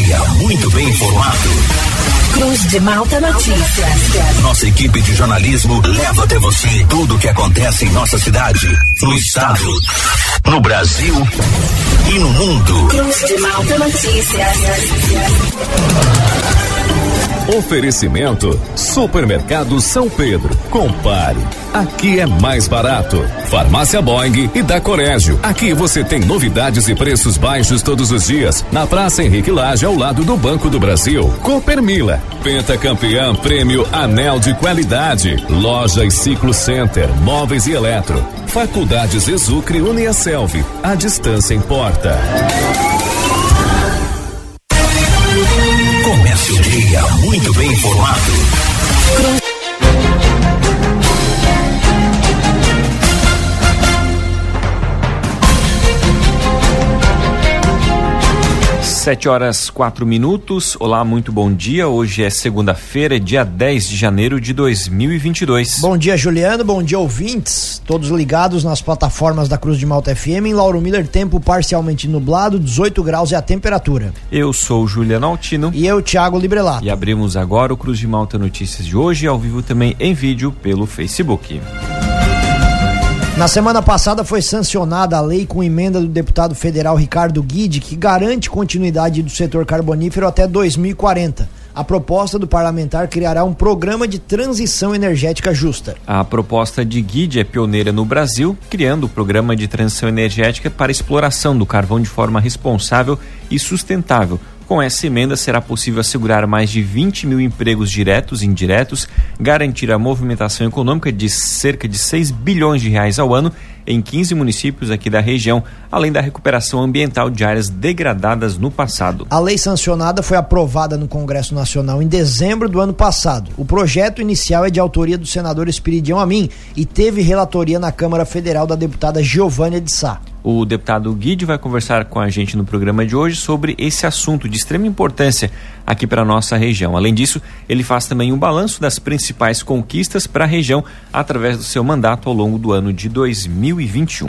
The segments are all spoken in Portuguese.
dia muito bem informado. Cruz de Malta Notícias. Nossa equipe de jornalismo leva até você tudo o que acontece em nossa cidade, no estado, no Brasil e no mundo. Cruz de Malta Notícias. Oferecimento Supermercado São Pedro. Compare. Aqui é mais barato. Farmácia Boing e da Corégio. Aqui você tem novidades e preços baixos todos os dias. Na Praça Henrique Lage, ao lado do Banco do Brasil. Coopermila. Pentacampeã Prêmio Anel de Qualidade. Loja e Ciclo Center. Móveis e Eletro. Faculdades Exucre Uniaselv. A distância importa. Comece o dia muito bem informado. 7h04. Olá, muito bom dia. Hoje é segunda-feira, dia 10 de janeiro de 2022. Bom dia, Juliano. Bom dia, ouvintes. Todos ligados nas plataformas da Cruz de Malta FM. Em Lauro Miller, tempo parcialmente nublado, 18 graus é a temperatura. Eu sou o Juliano Altino. E eu, Thiago Librelato. E abrimos agora o Cruz de Malta Notícias de hoje, ao vivo também em vídeo pelo Facebook. Na semana passada foi sancionada a lei com emenda do deputado federal Ricardo Guide, que garante continuidade do setor carbonífero até 2040. A proposta do parlamentar criará um programa de transição energética justa. A proposta de Guide é pioneira no Brasil, criando o programa de transição energética para exploração do carvão de forma responsável e sustentável. Com essa emenda, será possível assegurar mais de 20 mil empregos diretos e indiretos, garantir a movimentação econômica de cerca de 6 bilhões de reais ao ano em 15 municípios aqui da região, além da recuperação ambiental de áreas degradadas no passado. A lei sancionada foi aprovada no Congresso Nacional em dezembro do ano passado. O projeto inicial é de autoria do senador Espiridião Amin e teve relatoria na Câmara Federal da deputada Giovânia de Sá. O deputado Guide vai conversar com a gente no programa de hoje sobre esse assunto de extrema importância aqui para a nossa região. Além disso, ele faz também um balanço das principais conquistas para a região através do seu mandato ao longo do ano de 2021.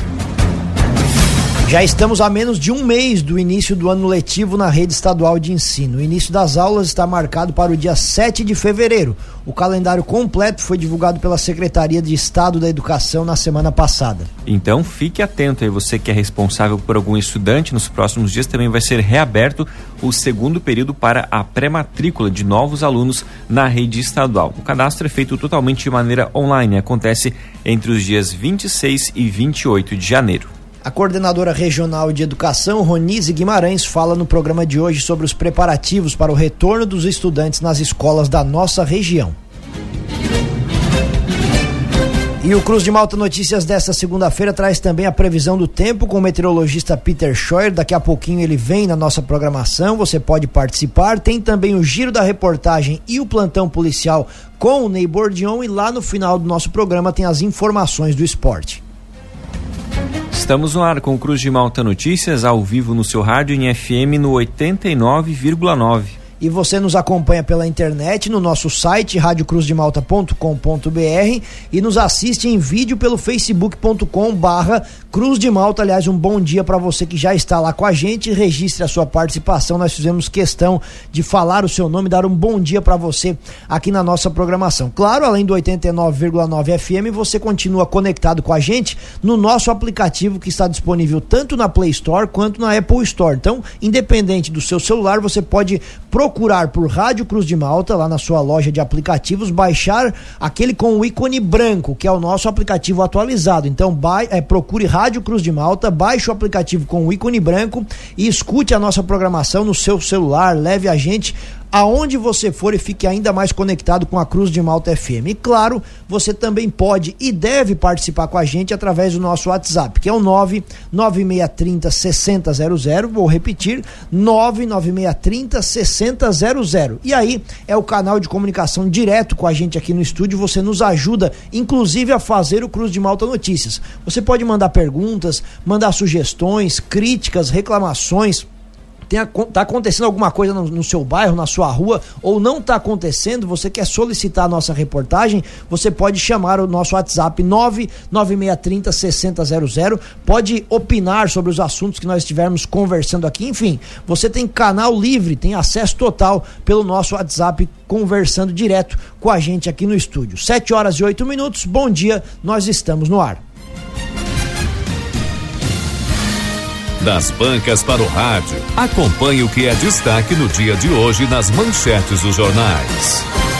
Já estamos a menos de um mês do início do ano letivo na rede estadual de ensino. O início das aulas está marcado para o dia 7 de fevereiro. O calendário completo foi divulgado pela Secretaria de Estado da Educação na semana passada. Então fique atento aí, você que é responsável por algum estudante. Nos próximos dias também vai ser reaberto o segundo período para a pré-matrícula de novos alunos na rede estadual. O cadastro é feito totalmente de maneira online, acontece entre os dias 26 e 28 de janeiro. A coordenadora regional de educação, Ronise Guimarães, fala no programa de hoje sobre os preparativos para o retorno dos estudantes nas escolas da nossa região. E o Cruz de Malta Notícias desta segunda-feira traz também a previsão do tempo com o meteorologista Peter Scheuer. Daqui a pouquinho ele vem na nossa programação, você pode participar. Tem também o giro da reportagem e o plantão policial com o Ney Bordion. E lá no final do nosso programa tem as informações do esporte. Estamos no ar com o Cruz de Malta Notícias, ao vivo no seu rádio em FM no 89,9. E você nos acompanha pela internet no nosso site radiocruzdemalta.com.br e nos assiste em vídeo pelo facebook.com/Cruz de Malta. Aliás, um bom dia para você que já está lá com a gente. Registre a sua participação. Nós fizemos questão de falar o seu nome, dar um bom dia para você aqui na nossa programação. Claro, além do 89,9 FM, você continua conectado com a gente no nosso aplicativo que está disponível tanto na Play Store quanto na Apple Store. Então, independente do seu celular, você pode procurar por Rádio Cruz de Malta lá na sua loja de aplicativos, baixar aquele com o ícone branco, que é o nosso aplicativo atualizado. Então procure Rádio Cruz de Malta, baixe o aplicativo com o ícone branco e escute a nossa programação no seu celular, leve a gente aonde você for e fique ainda mais conectado com a Cruz de Malta FM. E claro, você também pode e deve participar com a gente através do nosso WhatsApp, que é o 99630-6000, vou repetir, 99630-6000. E aí é o canal de comunicação direto com a gente aqui no estúdio, você nos ajuda, inclusive, a fazer o Cruz de Malta Notícias. Você pode mandar perguntas, mandar sugestões, críticas, reclamações, tá acontecendo alguma coisa no seu bairro, na sua rua, ou não tá acontecendo, você quer solicitar a nossa reportagem, você pode chamar o nosso WhatsApp 99630-6000, pode opinar sobre os assuntos que nós estivermos conversando aqui, enfim, você tem canal livre, tem acesso total pelo nosso WhatsApp, conversando direto com a gente aqui no estúdio. 7h08, bom dia, nós estamos no ar. Das bancas para o rádio, acompanhe o que é destaque no dia de hoje nas manchetes dos jornais.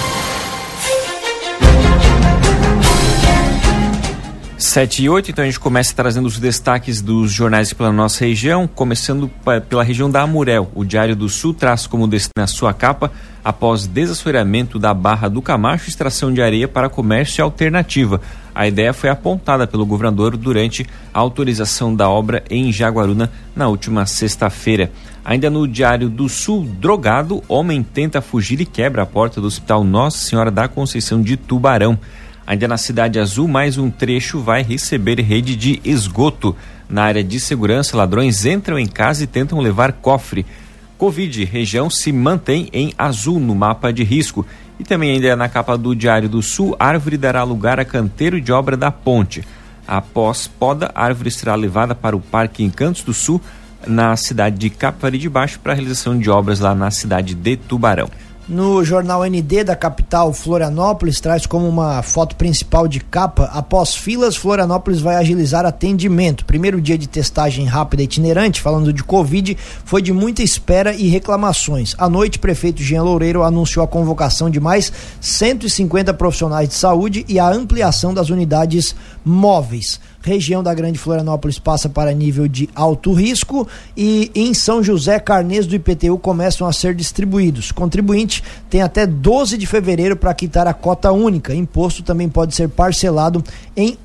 7h08, então a gente começa trazendo os destaques dos jornais pela nossa região, começando pela região da Amurel. O Diário do Sul traz como destaque na sua capa: após desassoreamento da Barra do Camacho, extração de areia para comércio alternativa. A ideia foi apontada pelo governador durante a autorização da obra em Jaguaruna na última sexta-feira. Ainda no Diário do Sul, drogado, homem tenta fugir e quebra a porta do Hospital Nossa Senhora da Conceição de Tubarão. Ainda na Cidade Azul, mais um trecho vai receber rede de esgoto. Na área de segurança, ladrões entram em casa e tentam levar cofre. Covid, região se mantém em azul no mapa de risco. E também ainda na capa do Diário do Sul, árvore dará lugar a canteiro de obra da ponte. Após poda, a árvore será levada para o Parque Encantos do Sul, na cidade de Capivari de Baixo, para a realização de obras lá na cidade de Tubarão. No jornal ND da capital, Florianópolis traz como uma foto principal de capa: após filas, Florianópolis vai agilizar atendimento. Primeiro dia de testagem rápida itinerante, falando de Covid, foi de muita espera e reclamações. À noite, prefeito Jean Loureiro anunciou a convocação de mais 150 profissionais de saúde e a ampliação das unidades móveis. Região da Grande Florianópolis passa para nível de alto risco e em São José, carnês do IPTU começam a ser distribuídos. Contribuinte tem até 12 de fevereiro para quitar a cota única. Imposto também pode ser parcelado em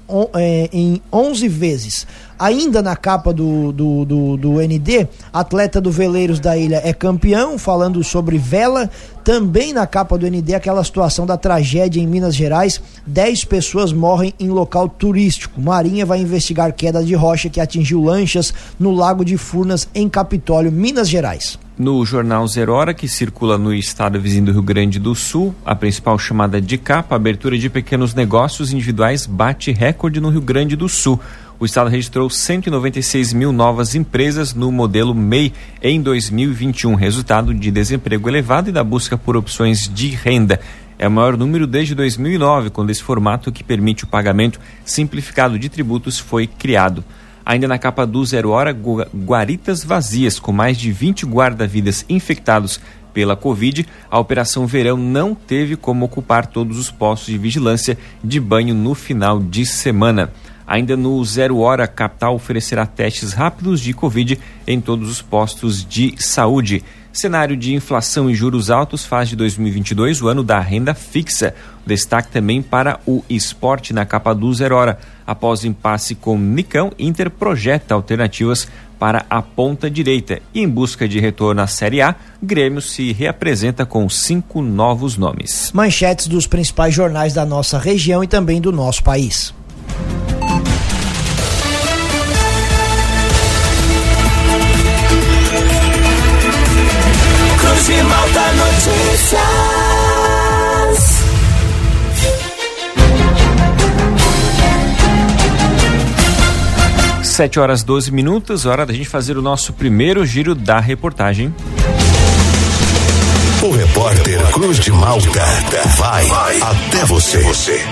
11 vezes. Ainda na capa do ND, atleta do Veleiros da Ilha é campeão, falando sobre vela. Também na capa do ND, aquela situação da tragédia em Minas Gerais: 10 pessoas morrem em local turístico. Marinha vai investigar queda de rocha que atingiu lanchas no Lago de Furnas, em Capitólio, Minas Gerais. No jornal Zero Hora, que circula no estado vizinho do Rio Grande do Sul, a principal chamada de capa: abertura de pequenos negócios individuais bate recorde no Rio Grande do Sul. O estado registrou 196 mil novas empresas no modelo MEI em 2021, resultado de desemprego elevado e da busca por opções de renda. É o maior número desde 2009, quando esse formato que permite o pagamento simplificado de tributos foi criado. Ainda na capa do Zero Hora, guaritas vazias, com mais de 20 guarda-vidas infectados pela Covid, a Operação Verão não teve como ocupar todos os postos de vigilância de banho no final de semana. Ainda no Zero Hora, a capital oferecerá testes rápidos de Covid em todos os postos de saúde. Cenário de inflação e juros altos faz de 2022 o ano da renda fixa. Destaque também para o esporte na capa do Zero Hora. Após impasse com Nicão, Inter projeta alternativas para a ponta direita. E em busca de retorno à Série A, Grêmio se reapresenta com 5 novos nomes. Manchetes dos principais jornais da nossa região e também do nosso país. Cruz de Malta Notícias. 7h12, hora da gente fazer o nosso primeiro giro da reportagem. O repórter Cruz de Malta vai até você.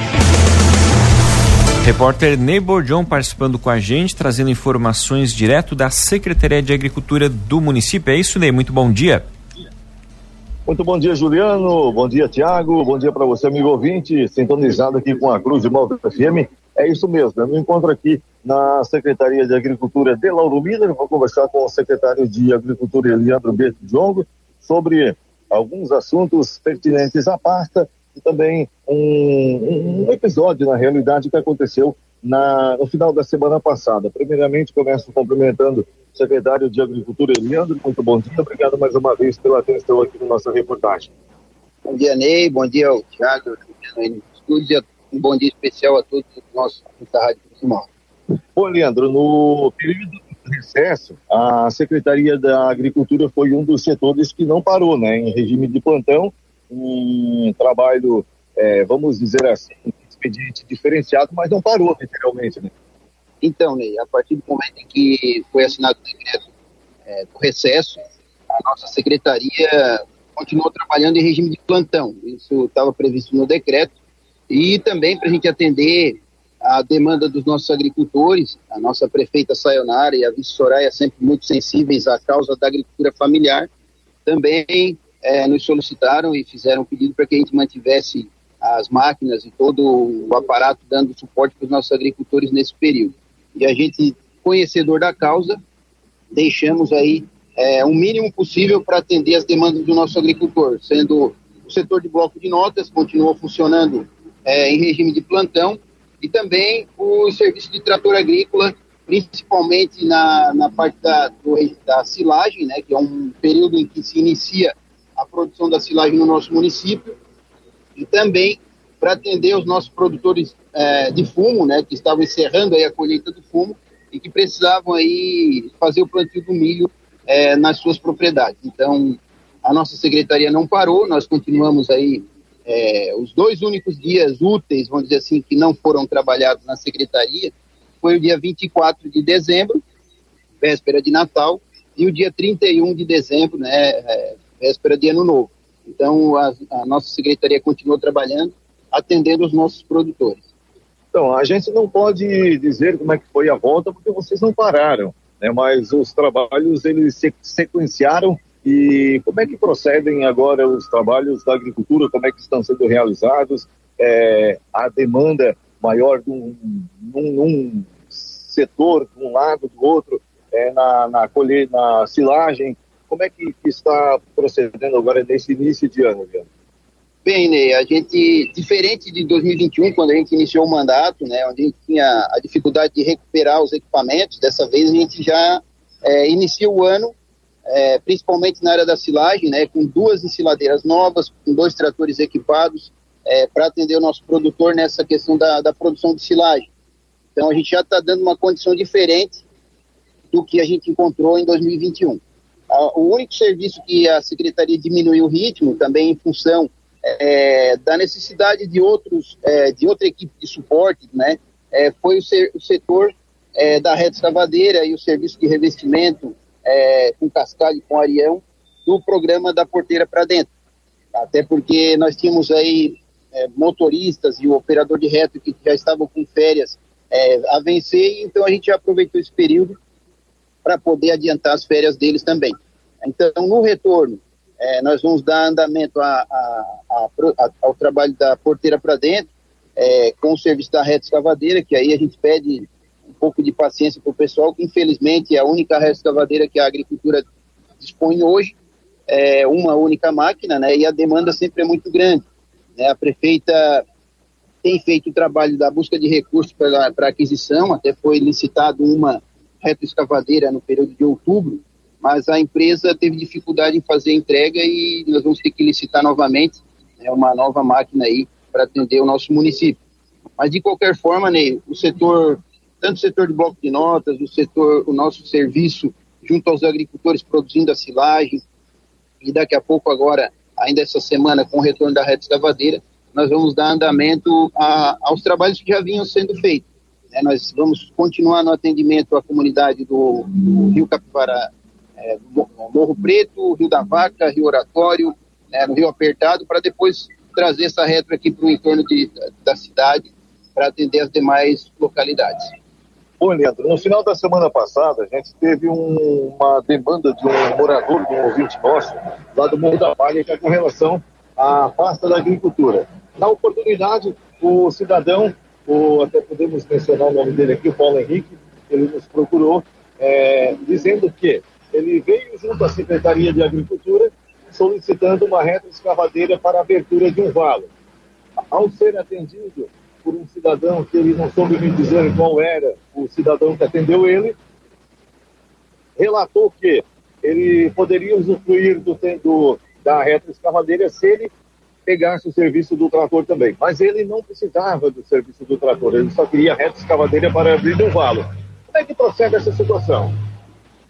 Repórter Ney Bordion participando com a gente, trazendo informações direto da Secretaria de Agricultura do município. É isso, Ney? Muito bom dia. Muito bom dia, Juliano. Bom dia, Tiago. Bom dia para você, amigo ouvinte, sintonizado aqui com a Cruz de Malta FM. É isso mesmo, eu me encontro aqui na Secretaria de Agricultura de Lauro Miller. Vou conversar com o secretário de Agricultura, Leandro B. Diongo, sobre alguns assuntos pertinentes à pasta e também um episódio, na realidade, que aconteceu no final da semana passada. Primeiramente, começo cumprimentando o secretário de Agricultura, Leandro. Muito bom dia, obrigado mais uma vez pela atenção aqui na nossa reportagem. Bom dia, Ney, bom dia ao Thiago, aí no estúdio, um bom dia especial a todos os nossos da Rádio Cruz de Malta. Bom, Leandro, no período recesso, a Secretaria da Agricultura foi um dos setores que não parou, né? Em regime de plantão, um trabalho, vamos dizer assim, expediente diferenciado, mas não parou, literalmente, né? Então, Ney, a partir do momento em que foi assinado o decreto do recesso, a nossa secretaria continuou trabalhando em regime de plantão. Isso estava previsto no decreto. E também para a gente atender a demanda dos nossos agricultores, a nossa prefeita Sayonara e a vice Soraya, sempre muito sensíveis à causa da agricultura familiar, também nos solicitaram e fizeram um pedido para que a gente mantivesse as máquinas e todo o aparato dando suporte para os nossos agricultores nesse período. E a gente, conhecedor da causa, deixamos aí o mínimo possível para atender as demandas do nosso agricultor, sendo o setor de bloco de notas, continuou funcionando em regime de plantão, e também o serviço de trator agrícola, principalmente na parte da silagem, né, que é um período em que se inicia a produção da silagem no nosso município, e também para atender os nossos produtores de fumo, né, que estavam encerrando aí a colheita do fumo e que precisavam aí fazer o plantio do milho nas suas propriedades. Então, a nossa secretaria não parou, nós continuamos aí os 2 únicos dias úteis, vamos dizer assim, que não foram trabalhados na secretaria, foi o dia 24 de dezembro, véspera de Natal, e o dia 31 de dezembro, né, véspera de Ano Novo. Então, a nossa secretaria continuou trabalhando, atendendo os nossos produtores. Então, a gente não pode dizer como é que foi a volta, porque vocês não pararam, né? Mas os trabalhos, eles sequenciaram. E como é que procedem agora os trabalhos da agricultura, como é que estão sendo realizados? A demanda maior num setor, de um lado, do outro, na silagem, como é que está procedendo agora nesse início de ano, Leandro? Bem, Ney, a gente, diferente de 2021, quando a gente iniciou o mandato, né, onde a gente tinha a dificuldade de recuperar os equipamentos, dessa vez a gente já inicia o ano, principalmente na área da silagem, né, com 2 ensiladeiras novas, com 2 tratores equipados, para atender o nosso produtor nessa questão da produção de silagem. Então a gente já está dando uma condição diferente do que a gente encontrou em 2021. O único serviço que a Secretaria diminuiu o ritmo, também em função da necessidade de outra equipe de suporte, né, foi o setor da reta escavadeira e o serviço de revestimento com cascalho e com arião do programa da porteira para dentro. Até porque nós tínhamos aí motoristas e o operador de reta que já estavam com férias a vencer, então a gente já aproveitou esse período para poder adiantar as férias deles também. Então, no retorno, nós vamos dar andamento ao trabalho da porteira para dentro, com o serviço da reta escavadeira, que aí a gente pede um pouco de paciência para o pessoal, que infelizmente é a única reta escavadeira que a agricultura dispõe hoje, uma única máquina, né, e a demanda sempre é muito grande, né? A prefeita tem feito o trabalho da busca de recursos para aquisição, até foi licitado uma reta escavadeira no período de outubro, mas a empresa teve dificuldade em fazer a entrega e nós vamos ter que licitar novamente, né, uma nova máquina aí para atender o nosso município. Mas de qualquer forma, Ney, tanto o setor de bloco de notas, o nosso serviço junto aos agricultores produzindo a silagem, e daqui a pouco agora, ainda essa semana, com o retorno da reta escavadeira, nós vamos dar andamento aos trabalhos que já vinham sendo feitos. Nós vamos continuar no atendimento à comunidade do Rio Capivara, Morro Preto, Rio da Vaca, Rio Oratório, no Rio Apertado, para depois trazer essa reta aqui para o entorno da cidade, para atender as demais localidades. Oi, Leandro, no final da semana passada, a gente teve uma demanda de um morador, de um ouvinte nosso, lá do Morro da Palha, que é com relação à pasta da agricultura. Na oportunidade, o cidadão, até podemos mencionar o nome dele aqui, o Paulo Henrique, ele nos procurou, dizendo que ele veio junto à Secretaria de Agricultura solicitando uma reta escavadeira para a abertura de um valo. Ao ser atendido por um cidadão que ele não soube me dizer qual era o cidadão que atendeu ele, relatou que ele poderia usufruir da reta escavadeira se ele pegasse o serviço do trator também. Mas ele não precisava do serviço do trator, ele só queria a reta escavadeira para abrir um valo. Como é que procede essa situação?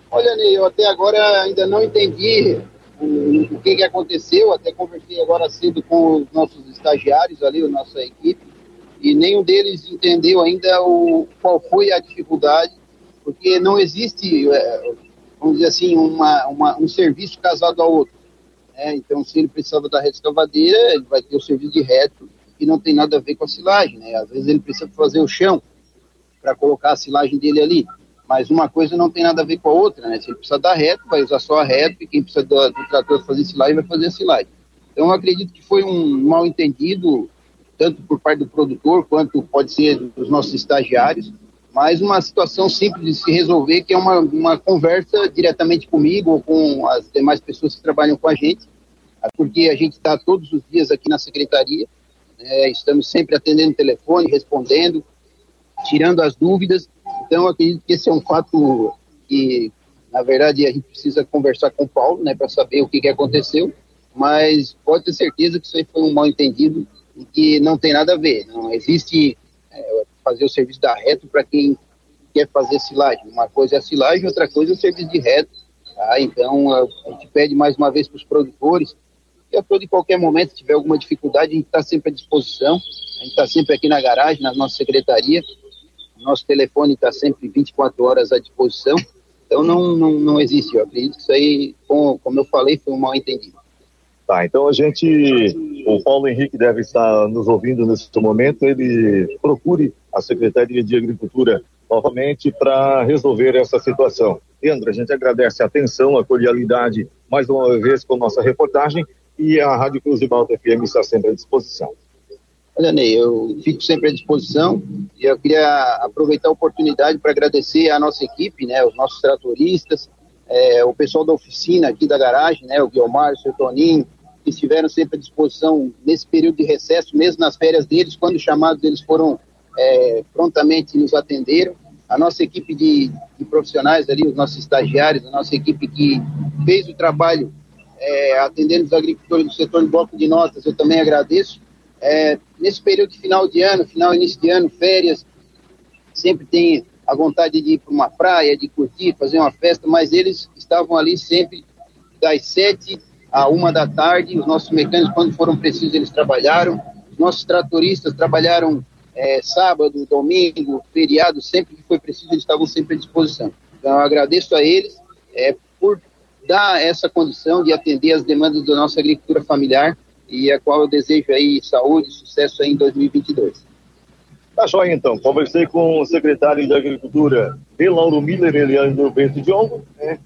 Olha, Ney, eu até agora ainda não entendi o que aconteceu. Até conversei agora cedo com os nossos estagiários ali, a nossa equipe, e nenhum deles entendeu ainda qual foi a dificuldade, porque não existe, vamos dizer assim, um serviço casado ao outro. Então, se ele precisava da retroescavadeira, ele vai ter o serviço de reto, que não tem nada a ver com a silagem, né? Às vezes ele precisa fazer o chão para colocar a silagem dele ali, mas uma coisa não tem nada a ver com a outra, né? Se ele precisa da reto, vai usar só a reto, e quem precisa do trator fazer silagem, vai fazer a silagem. Então, eu acredito que foi um mal-entendido, tanto por parte do produtor, quanto pode ser dos nossos estagiários, mas uma situação simples de se resolver, que é uma conversa diretamente comigo ou com as demais pessoas que trabalham com a gente, porque a gente está todos os dias aqui na secretaria, estamos sempre atendendo o telefone, respondendo, tirando as dúvidas. Então, eu acredito que esse é um fato que, na verdade, a gente precisa conversar com o Paulo, né, para saber o que aconteceu, mas pode ter certeza que isso aí foi um mal-entendido e que não tem nada a ver. Não existe fazer o serviço da reto para quem quer fazer silagem. Uma coisa é a silagem, outra coisa é o serviço de reto. Tá? Então, a gente pede mais uma vez para os produtores que a todo e qualquer momento, se tiver alguma dificuldade, a gente está sempre à disposição. A gente está sempre aqui na garagem, na nossa secretaria. Nosso telefone está sempre 24 horas à disposição. Então, não existe. Eu acredito que isso aí, como eu falei, foi um mal-entendido. Tá, então o Paulo Henrique deve estar nos ouvindo nesse momento. Ele procure a Secretaria de Agricultura novamente para resolver essa situação. Leandro, a gente agradece a atenção, a cordialidade mais uma vez com nossa reportagem, e a Rádio Cruz de Malta FM está sempre à disposição. Olha, Ney, eu fico sempre à disposição e eu queria aproveitar a oportunidade para agradecer a nossa equipe, né, os nossos tratoristas, o pessoal da oficina aqui da garagem, né, o Guilmar, o seu Toninho, que estiveram sempre à disposição nesse período de recesso, mesmo nas férias deles, quando chamados eles foram prontamente nos atenderam. A nossa equipe de profissionais ali, os nossos estagiários, a nossa equipe que fez o trabalho atendendo os agricultores do setor de bloco de notas, eu também agradeço. Nesse período de final de ano, início de ano, férias, sempre tem a vontade de ir para uma praia, de curtir, fazer uma festa, mas eles estavam ali sempre das 7 à 1 da tarde. Os nossos mecânicos, quando foram precisos, eles trabalharam. Os nossos tratoristas trabalharam sábado, domingo, feriado, sempre que foi preciso, eles estavam sempre à disposição. Então, eu agradeço a eles por dar essa condição de atender as demandas da nossa agricultura familiar, e a qual eu desejo aí saúde e sucesso aí em 2022. Tá joia, então. Conversei com o secretário de Agricultura de Lauro Miller, Eliandro Bento Diogo,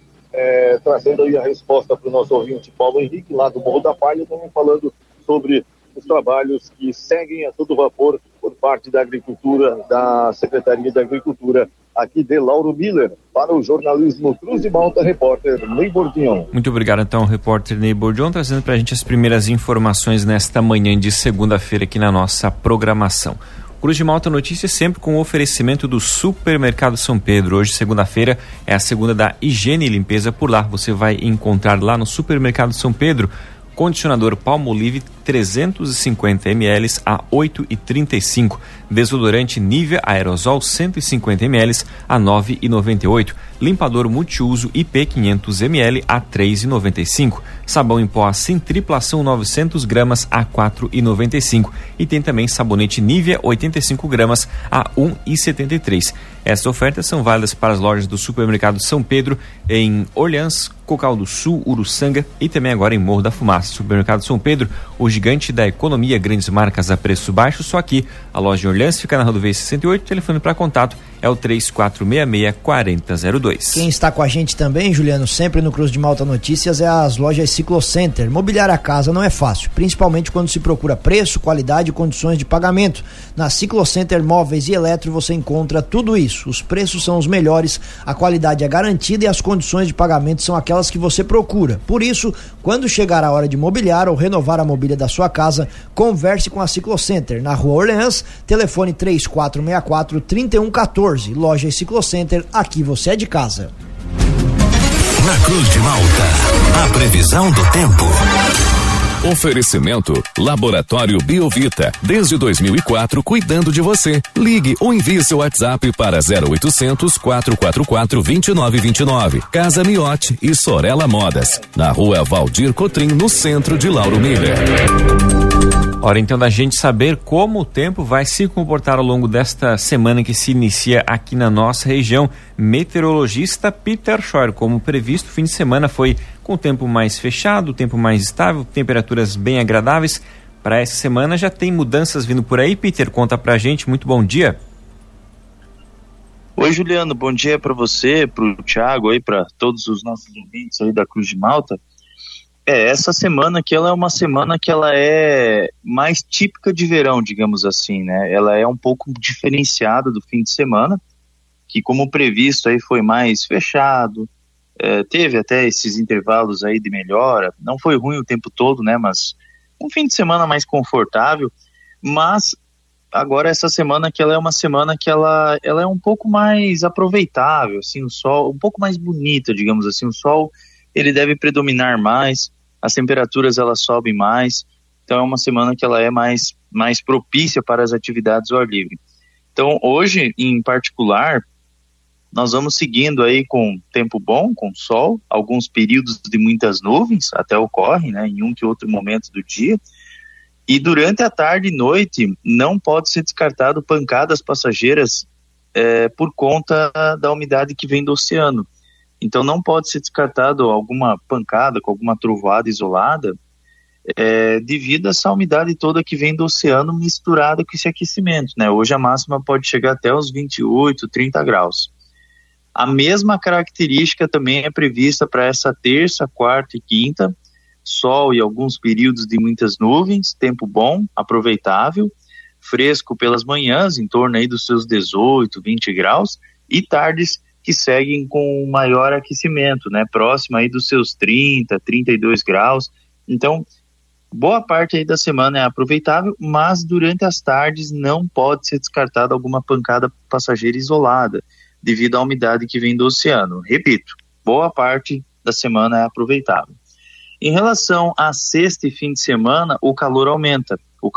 trazendo aí a resposta para o nosso ouvinte Paulo Henrique, lá do Morro da Palha, também falando sobre os trabalhos que seguem a todo vapor por parte da Agricultura, da Secretaria de Agricultura aqui de Lauro Miller. Para o jornalismo Cruz de Malta, repórter Ney Bordion. Muito obrigado, então, repórter Ney Bordion, trazendo para a gente as primeiras informações nesta manhã de segunda-feira aqui na nossa programação. Cruz de Malta Notícias sempre com o oferecimento do Supermercado São Pedro. Hoje, segunda-feira, é a segunda da higiene e limpeza. Por lá, você vai encontrar lá no Supermercado São Pedro condicionador Palmolive 350 ml a 8,35. Desodorante Nivea Aerosol 150 ml a 9,98. Limpador multiuso IP 500 ml a 3,95. Sabão em pó sem triplação 900 gramas a 4,95. E tem também sabonete Nivea 85 gramas a 1,73. Essas ofertas são válidas para as lojas do Supermercado São Pedro em Orleans, Cocal do Sul, Uruçanga e também agora em Morro da Fumaça. Supermercado São Pedro, o gigante da economia, grandes marcas a preço baixo, só aqui. A loja em Orleans fica na Rodovia 68, o telefone para contato é o 3466-4002. Quem está com a gente também, Juliano, sempre no Cruz de Malta Notícias, é as lojas Ciclocenter. Mobiliar a casa não é fácil, principalmente quando se procura preço, qualidade e condições de pagamento. Na Ciclocenter Móveis e Eletro você encontra tudo isso. Os preços são os melhores, a qualidade é garantida e as condições de pagamento são aquelas que você procura. Por isso, quando chegar a hora de mobiliar ou renovar a mobília da sua casa, converse com a Ciclocenter. Na Rua Orleans, telefone 3464-3114. Loja e Ciclocenter, aqui você é de casa. Na Cruz de Malta, a previsão do tempo. Oferecimento Laboratório Biovita, desde 2004 cuidando de você. Ligue ou envie seu WhatsApp para 0800 444 2929. Casa Miotti e Sorella Modas, na Rua Valdir Cotrim, no centro de Lauro Miller. Hora então da gente saber como o tempo vai se comportar ao longo desta semana que se inicia aqui na nossa região. Meteorologista Peter Scheuer, como previsto, o fim de semana foi com o tempo mais fechado, tempo mais estável, temperaturas bem agradáveis. Para essa semana já tem mudanças vindo por aí. Peter, conta pra gente, muito bom dia. Oi, Juliano, bom dia para você, pro Thiago aí, para todos os nossos ouvintes aí da Cruz de Malta. Essa semana que ela é uma semana que ela é mais típica de verão, digamos assim, né? Ela é um pouco diferenciada do fim de semana, que como previsto aí foi mais fechado, teve até esses intervalos aí de melhora, não foi ruim o tempo todo, né? Mas um fim de semana mais confortável, mas agora essa semana que ela é uma semana que ela é um pouco mais aproveitável, assim, o sol, um pouco mais bonita, digamos assim, o sol ele deve predominar mais, as temperaturas elas sobem mais, então é uma semana que ela é mais propícia para as atividades ao ar livre. Então hoje, em particular, nós vamos seguindo aí com tempo bom, com sol, alguns períodos de muitas nuvens, até ocorrem, né, em um que outro momento do dia, e durante a tarde e noite não pode ser descartado pancadas passageiras por conta da umidade que vem do oceano. Então não pode ser descartado alguma pancada com alguma trovoada isolada devido a essa umidade toda que vem do oceano misturada com esse aquecimento, né? Hoje a máxima pode chegar até os 28, 30 graus. A mesma característica também é prevista para essa terça, quarta e quinta, sol e alguns períodos de muitas nuvens, tempo bom, aproveitável, fresco pelas manhãs, em torno aí dos seus 18, 20 graus, e tardes que seguem com maior aquecimento, né, próximo aí dos seus 30, 32 graus, então boa parte aí da semana é aproveitável, mas durante as tardes não pode ser descartada alguma pancada passageira isolada, devido à umidade que vem do oceano. Repito, boa parte da semana é aproveitável. Em relação a sexta e fim de semana, o calor aumenta.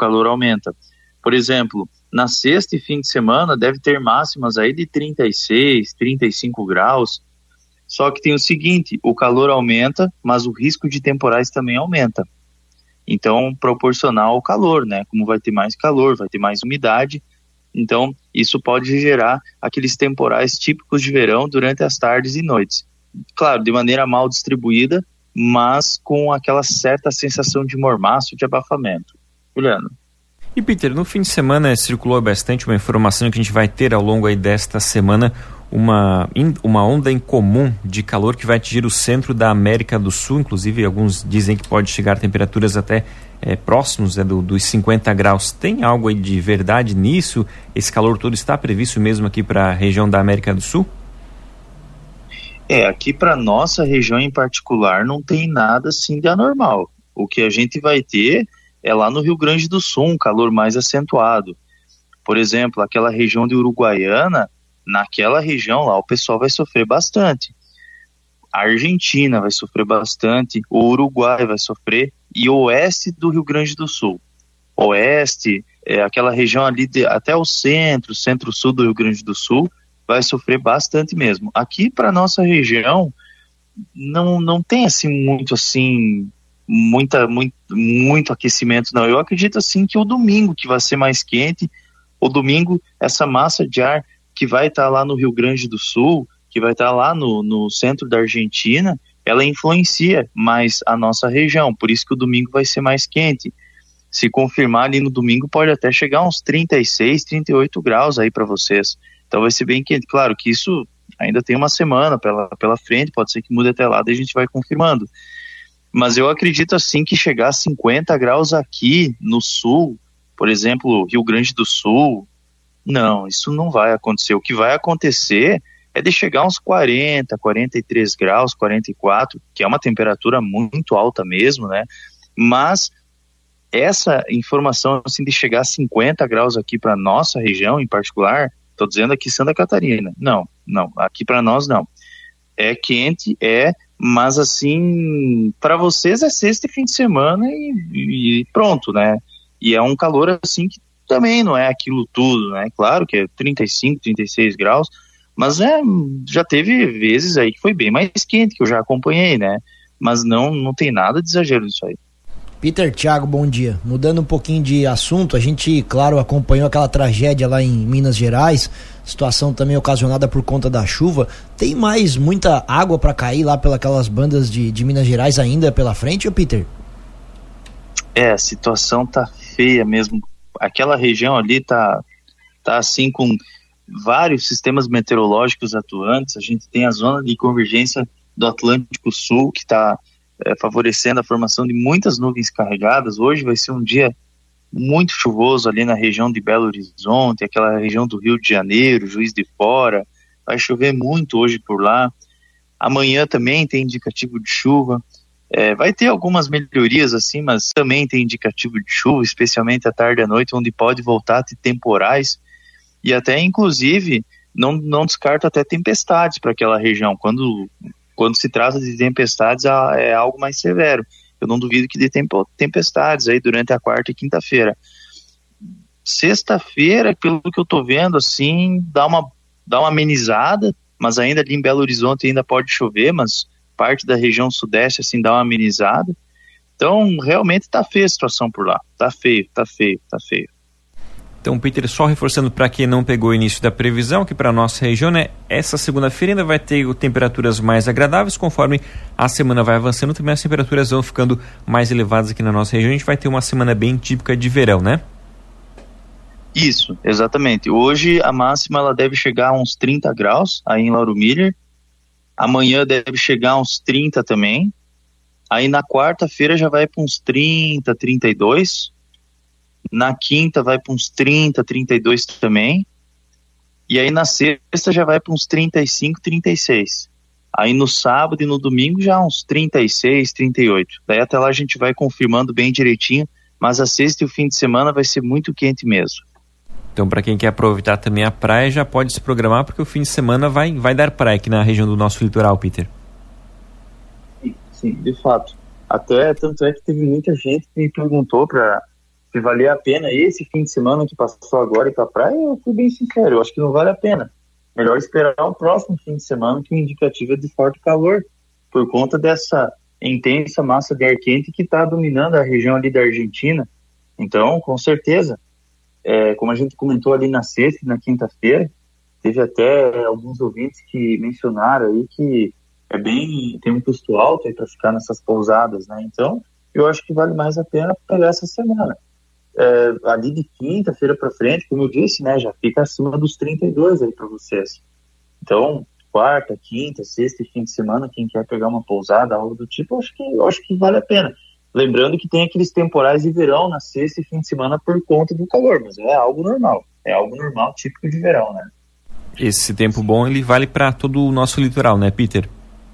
Por exemplo, na sexta e fim de semana deve ter máximas aí de 36, 35 graus, só que tem o seguinte, o calor aumenta, mas o risco de temporais também aumenta. Então, proporcional ao calor, né? Como vai ter mais calor, vai ter mais umidade, então isso pode gerar aqueles temporais típicos de verão durante as tardes e noites. Claro, de maneira mal distribuída, mas com aquela certa sensação de mormaço, de abafamento. Juliano. E Peter, no fim de semana circulou bastante uma informação que a gente vai ter ao longo aí desta semana uma onda incomum de calor que vai atingir o centro da América do Sul, inclusive alguns dizem que pode chegar a temperaturas até próximos dos 50 graus. Tem algo aí de verdade nisso? Esse calor todo está previsto mesmo aqui para a região da América do Sul? Aqui para nossa região em particular não tem nada assim de anormal. O que a gente vai ter é lá no Rio Grande do Sul, um calor mais acentuado. Por exemplo, aquela região de Uruguaiana, naquela região lá o pessoal vai sofrer bastante. A Argentina vai sofrer bastante, o Uruguai vai sofrer, e o oeste do Rio Grande do Sul. Oeste, aquela região ali até o centro-sul do Rio Grande do Sul, vai sofrer bastante mesmo. Aqui para nossa região não tem assim muito aquecimento, não. Eu acredito assim que o domingo que vai ser mais quente, o domingo essa massa de ar que vai estar lá no Rio Grande do Sul, que vai estar lá no centro da Argentina, ela influencia mais a nossa região, por isso que o domingo vai ser mais quente. Se confirmar ali no domingo pode até chegar a uns 36, 38 graus aí para vocês. Então vai ser bem quente. Claro que isso ainda tem uma semana pela frente, pode ser que mude até lá, daí a gente vai confirmando. Mas eu acredito assim que chegar a 50 graus aqui no sul, por exemplo, Rio Grande do Sul, não, isso não vai acontecer. O que vai acontecer é de chegar a uns 40, 43 graus, 44, que é uma temperatura muito alta mesmo, né? Mas essa informação assim, de chegar a 50 graus aqui para nossa região em particular, estou dizendo aqui Santa Catarina, não, aqui para nós não. É quente, Mas assim, para vocês é sexta e fim de semana e pronto, né? E é um calor assim que também não é aquilo tudo, né? Claro que é 35, 36 graus, mas já teve vezes aí que foi bem mais quente, que eu já acompanhei, né? Mas não tem nada de exagero nisso aí. Peter, Thiago, bom dia. Mudando um pouquinho de assunto, a gente, claro, acompanhou aquela tragédia lá em Minas Gerais, situação também ocasionada por conta da chuva. Tem mais muita água para cair lá pelas bandas de Minas Gerais ainda pela frente, ô Peter? A situação tá feia mesmo. Aquela região ali tá assim com vários sistemas meteorológicos atuantes. A gente tem a zona de convergência do Atlântico Sul, que está favorecendo a formação de muitas nuvens carregadas. Hoje vai ser um dia muito chuvoso ali na região de Belo Horizonte, aquela região do Rio de Janeiro, Juiz de Fora. Vai chover muito hoje por lá. Amanhã também tem indicativo de chuva. Vai ter algumas melhorias assim, mas também tem indicativo de chuva, especialmente à tarde e à noite, onde pode voltar a ter temporais. E até, inclusive, não descarto até tempestades para aquela região. Quando se trata de tempestades, é algo mais severo. Eu não duvido que dê tempestades aí durante a quarta e quinta-feira. Sexta-feira, pelo que eu estou vendo, assim, dá uma amenizada, mas ainda ali em Belo Horizonte ainda pode chover, mas parte da região sudeste, assim, dá uma amenizada. Então, realmente está feia a situação por lá. Tá feio. Então, Peter, só reforçando para quem não pegou o início da previsão, que para a nossa região, né, essa segunda-feira ainda vai ter temperaturas mais agradáveis, conforme a semana vai avançando, também as temperaturas vão ficando mais elevadas aqui na nossa região, a gente vai ter uma semana bem típica de verão, né? Isso, exatamente. Hoje a máxima ela deve chegar a uns 30 graus, aí em Lauro Miller, amanhã deve chegar a uns 30 também, aí na quarta-feira já vai para uns 30, 32, na quinta vai para uns 30, 32 também. E aí na sexta já vai para uns 35, 36. Aí no sábado e no domingo já uns 36, 38. Daí até lá a gente vai confirmando bem direitinho. Mas a sexta e o fim de semana vai ser muito quente mesmo. Então, para quem quer aproveitar também a praia, já pode se programar, porque o fim de semana vai dar praia aqui na região do nosso litoral, Peter. Sim, de fato. Até tanto é que teve muita gente que me perguntou se valia a pena esse fim de semana que passou agora ir pra praia. Eu fui bem sincero, eu acho que não vale a pena. Melhor esperar o próximo fim de semana, que o indicativo é de forte calor, por conta dessa intensa massa de ar quente que está dominando a região ali da Argentina. Então, com certeza, como a gente comentou ali na sexta e na quinta-feira, teve até alguns ouvintes que mencionaram aí que tem um custo alto aí para ficar nessas pousadas, né? Então, eu acho que vale mais a pena pegar essa semana. Ali de quinta-feira para frente, como eu disse, né, já fica acima dos 32 aí para vocês. Então, quarta, quinta, sexta e fim de semana, quem quer pegar uma pousada, algo do tipo, eu acho que vale a pena. Lembrando que tem aqueles temporais de verão na sexta e fim de semana por conta do calor, mas é algo normal, típico de verão, né? Esse tempo bom, ele vale para todo o nosso litoral, né, Peter?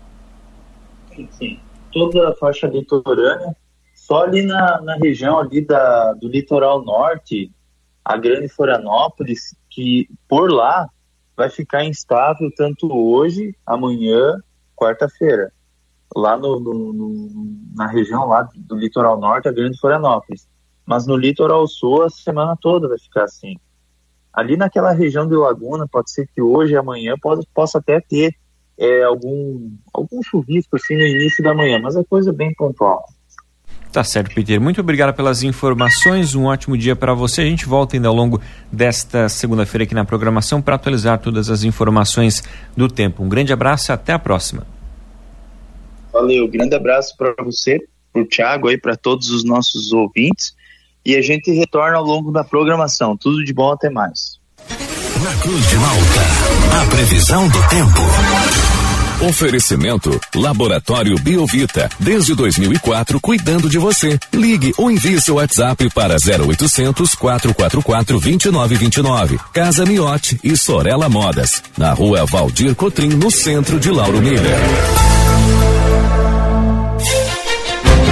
Sim. Toda a faixa litorânea. Só ali na região ali do litoral norte, a Grande Florianópolis, que por lá vai ficar instável tanto hoje, amanhã, quarta-feira. Lá na região lá do litoral norte, a Grande Florianópolis. Mas no litoral sul, a semana toda vai ficar assim. Ali naquela região de Laguna, pode ser que hoje e amanhã possa até ter algum chuvisco assim no início da manhã, mas é coisa bem pontual. Tá certo, Peter. Muito obrigado pelas informações. Um ótimo dia para você. A gente volta ainda ao longo desta segunda-feira aqui na programação para atualizar todas as informações do tempo. Um grande abraço e até a próxima. Valeu, grande abraço para você, para o Thiago aí, para todos os nossos ouvintes. E a gente retorna ao longo da programação. Tudo de bom, até mais. Na Cruz de Malta, a previsão do tempo. Oferecimento Laboratório Biovita, desde 2004 cuidando de você. Ligue ou envie seu WhatsApp para 0800 444 2929. Casa Miotti e Sorella Modas, na Rua Valdir Cotrim, no centro de Lauro Miller.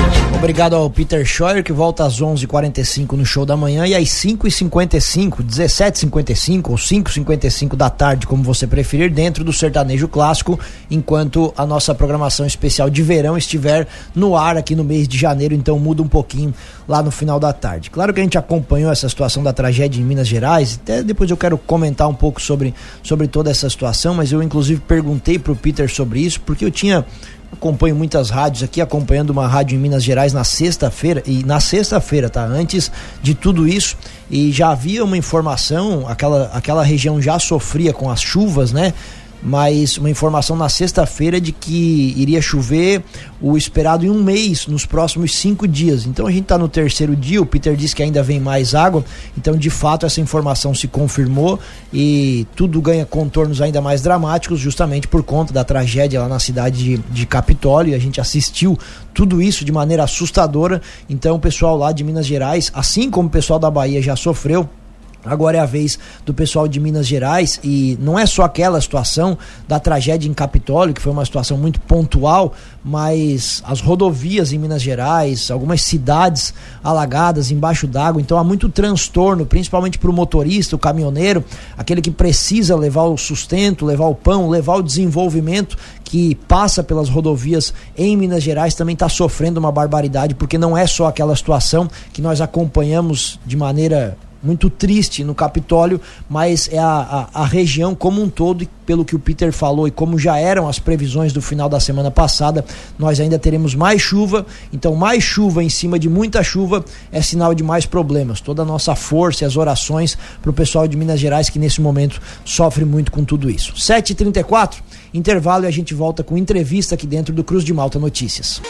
obrigado ao Peter Scheuer, que volta às 11h45 no Show da Manhã, e às 5h55, 17h55 ou 5h55 da tarde, como você preferir, dentro do Sertanejo Clássico, enquanto a nossa programação especial de verão estiver no ar aqui no mês de janeiro, então muda um pouquinho lá no final da tarde. Claro que a gente acompanhou essa situação da tragédia em Minas Gerais, até depois eu quero comentar um pouco sobre toda essa situação, mas eu inclusive perguntei pro Peter sobre isso, porque eu acompanho muitas rádios aqui, acompanhando uma rádio em Minas Gerais na sexta-feira, tá? Antes de tudo isso, e já havia uma informação, aquela região já sofria com as chuvas, né? Mas uma informação na sexta-feira de que iria chover o esperado em um mês, nos próximos 5 dias. Então a gente está no terceiro dia, o Peter disse que ainda vem mais água, então de fato essa informação se confirmou e tudo ganha contornos ainda mais dramáticos, justamente por conta da tragédia lá na cidade de Capitólio. A gente assistiu tudo isso de maneira assustadora, então o pessoal lá de Minas Gerais, assim como o pessoal da Bahia já sofreu, agora é a vez do pessoal de Minas Gerais, e não é só aquela situação da tragédia em Capitólio, que foi uma situação muito pontual, mas as rodovias em Minas Gerais, algumas cidades alagadas embaixo d'água, então há muito transtorno, principalmente para o motorista, o caminhoneiro, aquele que precisa levar o sustento, levar o pão, levar o desenvolvimento, que passa pelas rodovias em Minas Gerais, também está sofrendo uma barbaridade, porque não é só aquela situação que nós acompanhamos de maneira muito triste no Capitólio, mas é a região como um todo, e pelo que o Peter falou e como já eram as previsões do final da semana passada, nós ainda teremos mais chuva, então mais chuva em cima de muita chuva é sinal de mais problemas. Toda a nossa força e as orações para o pessoal de Minas Gerais, que nesse momento sofre muito com tudo isso. 7h34, intervalo, e a gente volta com entrevista aqui dentro do Cruz de Malta Notícias.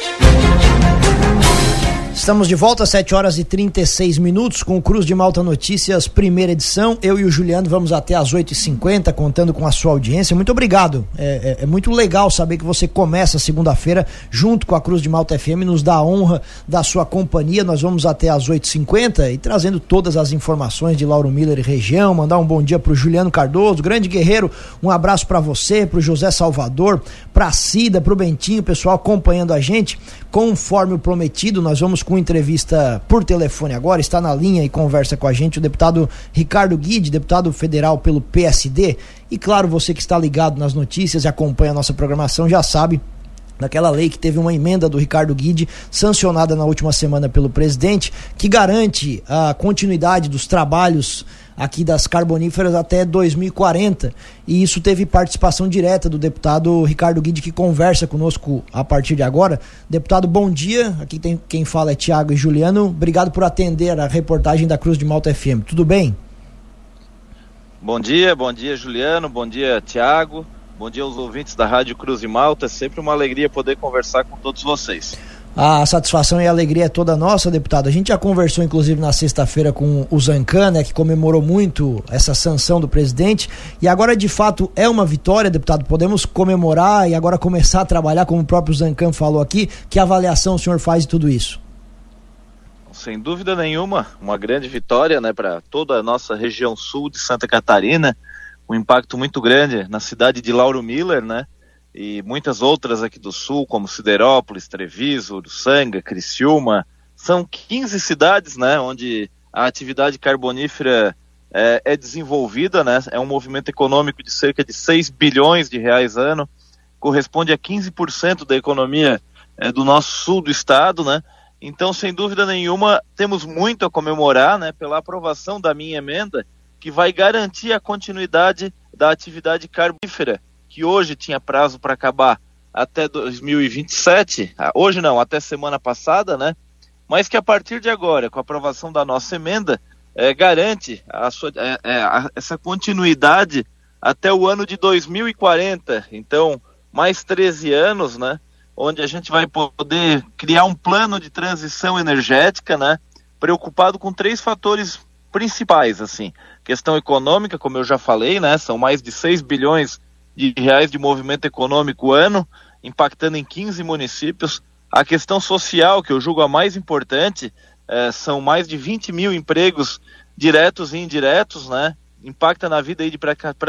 Estamos de volta às 7h36 com o Cruz de Malta Notícias, primeira edição. Eu e o Juliano vamos até às 8h50, contando com a sua audiência. Muito obrigado. É muito legal saber que você começa a segunda-feira junto com a Cruz de Malta FM, nos dá a honra da sua companhia. Nós vamos até às 8h50 e trazendo todas as informações de Lauro Miller e região. Mandar um bom dia pro Juliano Cardoso, grande guerreiro. Um abraço para você, pro José Salvador, pra Cida, pro Bentinho, pessoal acompanhando a gente. Conforme o prometido, nós vamos com entrevista por telefone agora. Está na linha e conversa com a gente o deputado Ricardo Guide, deputado federal pelo PSD. E claro, você que está ligado nas notícias e acompanha a nossa programação já sabe daquela lei que teve uma emenda do Ricardo Guide, sancionada na última semana pelo presidente, que garante a continuidade dos trabalhos aqui das carboníferas até 2040, e isso teve participação direta do deputado Ricardo Guide, que conversa conosco a partir de agora. Deputado, bom dia, aqui quem fala é Tiago e Juliano, obrigado por atender a reportagem da Cruz de Malta FM, tudo bem? Bom dia Juliano, bom dia Tiago, bom dia aos ouvintes da Rádio Cruz de Malta, é sempre uma alegria poder conversar com todos vocês. A satisfação e a alegria é toda nossa, deputado. A gente já conversou, inclusive, na sexta-feira com o Zancan, né, que comemorou muito essa sanção do presidente. E agora, de fato, é uma vitória, deputado. Podemos comemorar e agora começar a trabalhar, como o próprio Zancan falou aqui. Que avaliação o senhor faz de tudo isso? Sem dúvida nenhuma, uma grande vitória, né, para toda a nossa região sul de Santa Catarina. Um impacto muito grande na cidade de Lauro Miller, né? E muitas outras aqui do sul, como Siderópolis, Treviso, Uruçanga, Criciúma. São 15 cidades, né, onde a atividade carbonífera é desenvolvida, né, é um movimento econômico de cerca de 6 bilhões de reais ano, corresponde a 15% da economia do nosso sul do estado, né. Então, sem dúvida nenhuma, temos muito a comemorar, né, pela aprovação da minha emenda, que vai garantir a continuidade da atividade carbonífera, que hoje tinha prazo para acabar até 2027, hoje não, até semana passada, né? Mas que a partir de agora, com a aprovação da nossa emenda, garante essa continuidade até o ano de 2040. Então, mais 13 anos, né? Onde a gente vai poder criar um plano de transição energética, né? Preocupado com 3 fatores principais, assim. Questão econômica, como eu já falei, né? São mais de 6 bilhões de reais de movimento econômico ano, impactando em 15 municípios. A questão social, que eu julgo a mais importante, são mais de 20 mil empregos diretos e indiretos, né? Impacta na vida aí de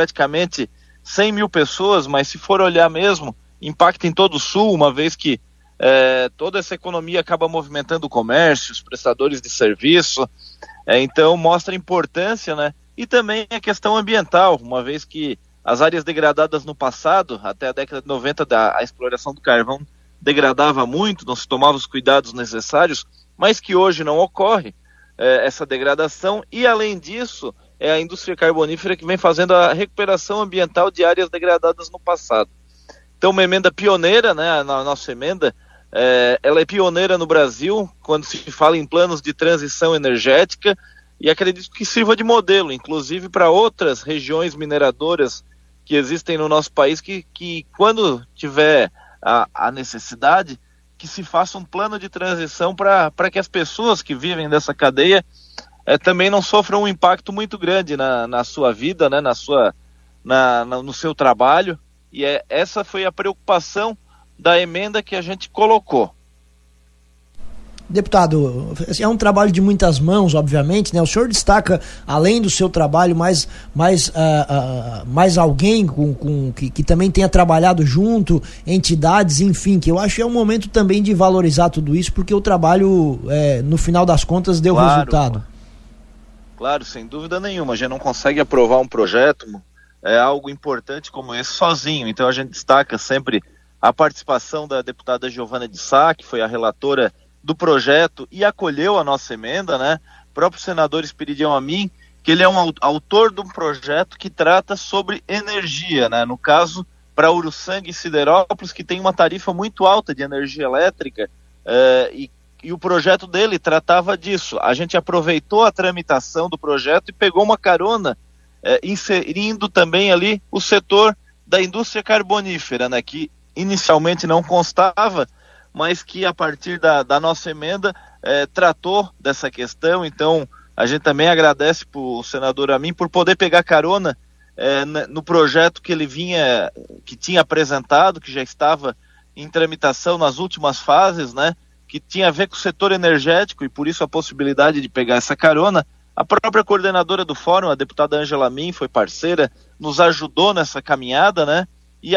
praticamente 100 mil pessoas, mas se for olhar mesmo, impacta em todo o sul, uma vez que toda essa economia acaba movimentando o comércio, os prestadores de serviço, então mostra a importância, né? E também a questão ambiental, uma vez que as áreas degradadas no passado, até a década de 90, a exploração do carvão degradava muito, não se tomava os cuidados necessários, mas que hoje não ocorre essa degradação, e além disso, é a indústria carbonífera que vem fazendo a recuperação ambiental de áreas degradadas no passado. Então, uma emenda pioneira, né, a nossa emenda, ela é pioneira no Brasil, quando se fala em planos de transição energética, e acredito que sirva de modelo, inclusive para outras regiões mineradoras que existem no nosso país, que quando tiver a necessidade, que se faça um plano de transição para que as pessoas que vivem dessa cadeia também não sofram um impacto muito grande na sua vida, né, no seu trabalho, e essa foi a preocupação da emenda que a gente colocou. Deputado, é um trabalho de muitas mãos, obviamente, né? O senhor destaca, além do seu trabalho, mais alguém que também tenha trabalhado junto, entidades, enfim, que eu acho que é um momento também de valorizar tudo isso, porque o trabalho, no final das contas, deu resultado. Claro, sem dúvida nenhuma. A gente não consegue aprovar um projeto, algo importante como esse, sozinho. Então a gente destaca sempre a participação da deputada Giovana de Sá, que foi a relatora do projeto e acolheu a nossa emenda, né? O próprio senador Esperidião Amin, que ele é um autor de um projeto que trata sobre energia, né? No caso, para Uruçanga e Siderópolis, que tem uma tarifa muito alta de energia elétrica, e o projeto dele tratava disso. A gente aproveitou a tramitação do projeto e pegou uma carona, inserindo também ali o setor da indústria carbonífera, né? Que inicialmente não constava, mas que a partir da nossa emenda tratou dessa questão. Então a gente também agradece para o senador Amin por poder pegar carona no projeto que ele que tinha apresentado, que já estava em tramitação nas últimas fases, né, que tinha a ver com o setor energético, e por isso a possibilidade de pegar essa carona. A própria coordenadora do fórum, a deputada Ângela Amin, foi parceira, nos ajudou nessa caminhada, né? E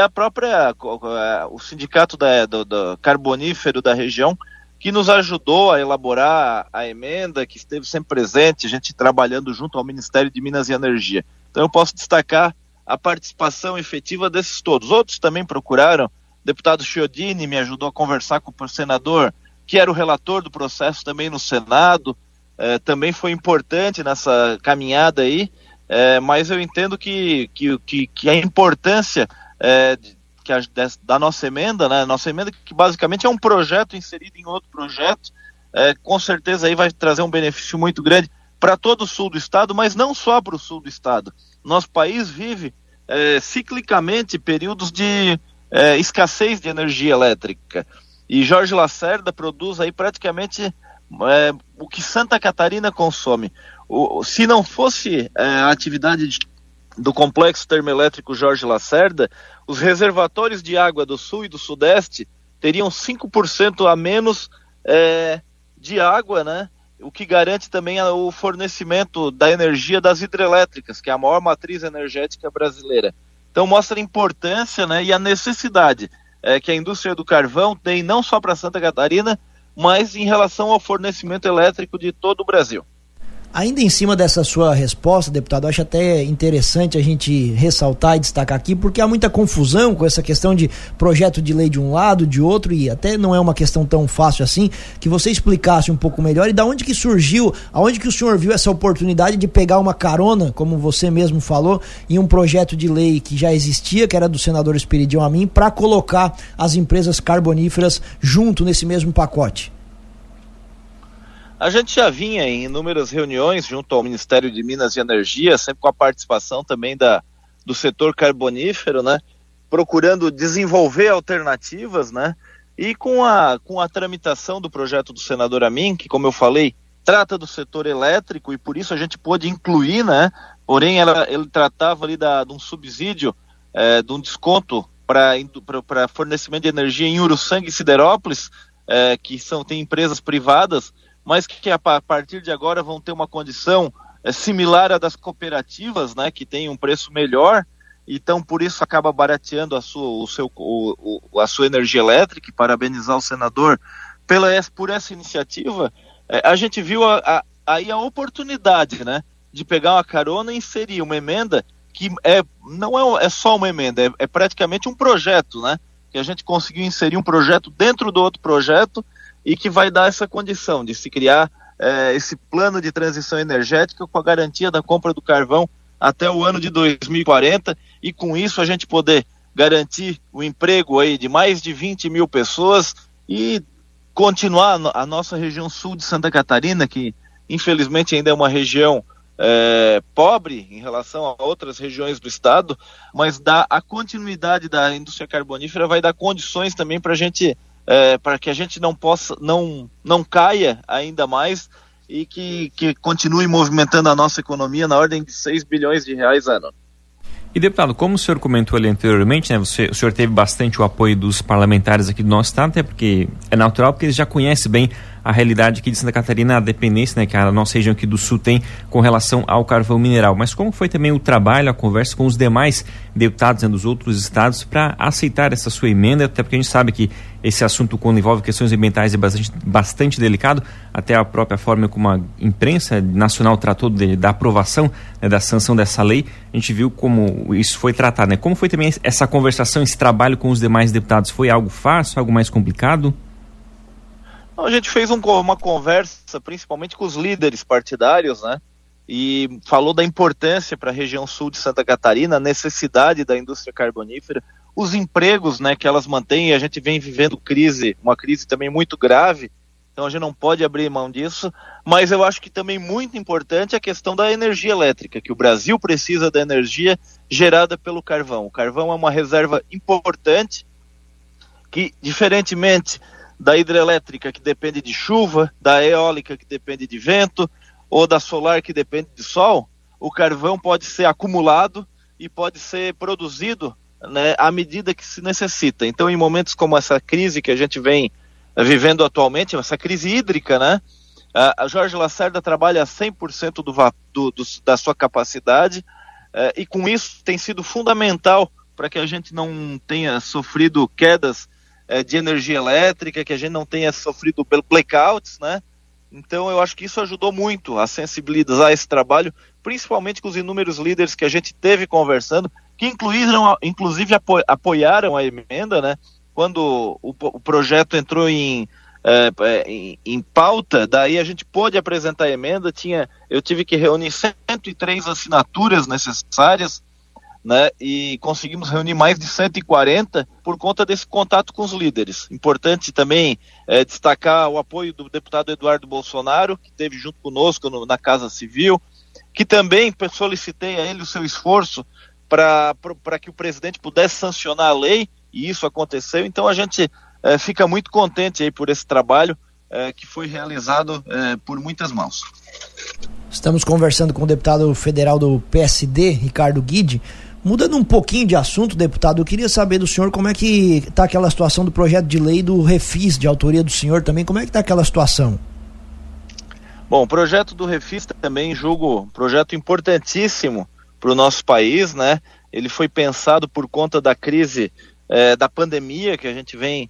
o sindicato do carbonífero da região, que nos ajudou a elaborar a emenda, que esteve sempre presente, a gente trabalhando junto ao Ministério de Minas e Energia. Então eu posso destacar a participação efetiva desses todos. Outros também procuraram. O deputado Chiodini me ajudou a conversar com o senador, que era o relator do processo também no Senado, também foi importante nessa caminhada aí, mas eu entendo que a importância da nossa emenda, né? Nossa emenda, que basicamente é um projeto inserido em outro projeto, com certeza aí vai trazer um benefício muito grande para todo o sul do estado, mas não só para o sul do estado. Nosso país vive ciclicamente períodos de escassez de energia elétrica, e Jorge Lacerda produz aí praticamente o que Santa Catarina consome. Se não fosse a atividade do complexo termoelétrico Jorge Lacerda, os reservatórios de água do sul e do sudeste teriam 5% a menos de água, né? O que garante também o fornecimento da energia das hidrelétricas, que é a maior matriz energética brasileira. Então mostra a importância, né, e a necessidade que a indústria do carvão tem, não só para Santa Catarina, mas em relação ao fornecimento elétrico de todo o Brasil. Ainda em cima dessa sua resposta, deputado, eu acho até interessante a gente ressaltar e destacar aqui, porque há muita confusão com essa questão de projeto de lei de um lado, de outro, e até não é uma questão tão fácil assim, que você explicasse um pouco melhor, e da onde que surgiu, aonde que o senhor viu essa oportunidade de pegar uma carona, como você mesmo falou, em um projeto de lei que já existia, que era do senador Esperidião Amin, para colocar as empresas carboníferas junto nesse mesmo pacote? A gente já vinha em inúmeras reuniões junto ao Ministério de Minas e Energia, sempre com a participação também do setor carbonífero, né, procurando desenvolver alternativas, né, e com a tramitação do projeto do senador Amin, que, como eu falei, trata do setor elétrico, e por isso a gente pôde incluir, né, porém ele tratava ali de um subsídio, de um desconto para fornecimento de energia em Uruçanga e Siderópolis, que tem empresas privadas, mas que a partir de agora vão ter uma condição similar à das cooperativas, né, que tem um preço melhor, então por isso acaba barateando a sua energia elétrica, e parabenizar o senador por essa iniciativa. A gente viu aí a oportunidade, né, de pegar uma carona e inserir uma emenda que não é só uma emenda, é praticamente um projeto, né, que a gente conseguiu inserir um projeto dentro do outro projeto e que vai dar essa condição de se criar esse plano de transição energética com a garantia da compra do carvão até o ano de 2040, e com isso a gente poder garantir o emprego aí de mais de 20 mil pessoas e continuar a nossa região sul de Santa Catarina, que infelizmente ainda é uma região pobre em relação a outras regiões do estado, mas a continuidade da indústria carbonífera vai dar condições também para para que a gente não caia ainda mais e que continue movimentando a nossa economia na ordem de 6 bilhões de reais ano. E, deputado, como o senhor comentou ali anteriormente, né, o senhor teve bastante o apoio dos parlamentares aqui do nosso estado, até porque é natural, porque eles já conhecem bem a realidade aqui de Santa Catarina, a dependência, né, que a nossa região aqui do sul tem com relação ao carvão mineral. Mas como foi também o trabalho, a conversa com os demais deputados, né, dos outros estados para aceitar essa sua emenda, até porque a gente sabe que esse assunto, quando envolve questões ambientais, é bastante delicado, até a própria forma como a imprensa nacional tratou da aprovação, né, da sanção dessa lei, a gente viu como isso foi tratado, né? Como foi também essa conversação, esse trabalho com os demais deputados? Foi algo fácil, algo mais complicado? A gente fez uma conversa principalmente com os líderes partidários, né? E falou da importância para a região sul de Santa Catarina, a necessidade da indústria carbonífera, os empregos, né, que elas mantêm, e a gente vem vivendo uma crise também muito grave, então a gente não pode abrir mão disso, mas eu acho que também muito importante a questão da energia elétrica, que o Brasil precisa da energia gerada pelo carvão. O carvão é uma reserva importante, que diferentemente da hidrelétrica, que depende de chuva, da eólica, que depende de vento, ou da solar, que depende de sol, o carvão pode ser acumulado e pode ser produzido, né, à medida que se necessita. Então, em momentos como essa crise que a gente vem vivendo atualmente, essa crise hídrica, né, a Jorge Lacerda trabalha a 100% da sua capacidade, e com isso tem sido fundamental para que a gente não tenha sofrido quedas de energia elétrica, que a gente não tenha sofrido blackouts, né? Então eu acho que isso ajudou muito a sensibilizar esse trabalho, principalmente com os inúmeros líderes que a gente teve conversando, que inclusive apoiaram a emenda, né? Quando o projeto entrou em pauta, daí a gente pôde apresentar a emenda, eu tive que reunir 103 assinaturas necessárias, né, e conseguimos reunir mais de 140 por conta desse contato com os líderes. Importante também destacar o apoio do deputado Eduardo Bolsonaro, que esteve junto conosco na Casa Civil, que também solicitei a ele o seu esforço para que o presidente pudesse sancionar a lei, e isso aconteceu. Então a gente fica muito contente aí por esse trabalho que foi realizado por muitas mãos. Estamos conversando com o deputado federal do PSD, Ricardo Guide. Mudando um pouquinho de assunto, deputado, eu queria saber do senhor como é que está aquela situação do projeto de lei do Refis, de autoria do senhor também, como é que está aquela situação? Bom, o projeto do Refis também julgo um projeto importantíssimo para o nosso país, né? Ele foi pensado por conta da crise da pandemia que a gente vem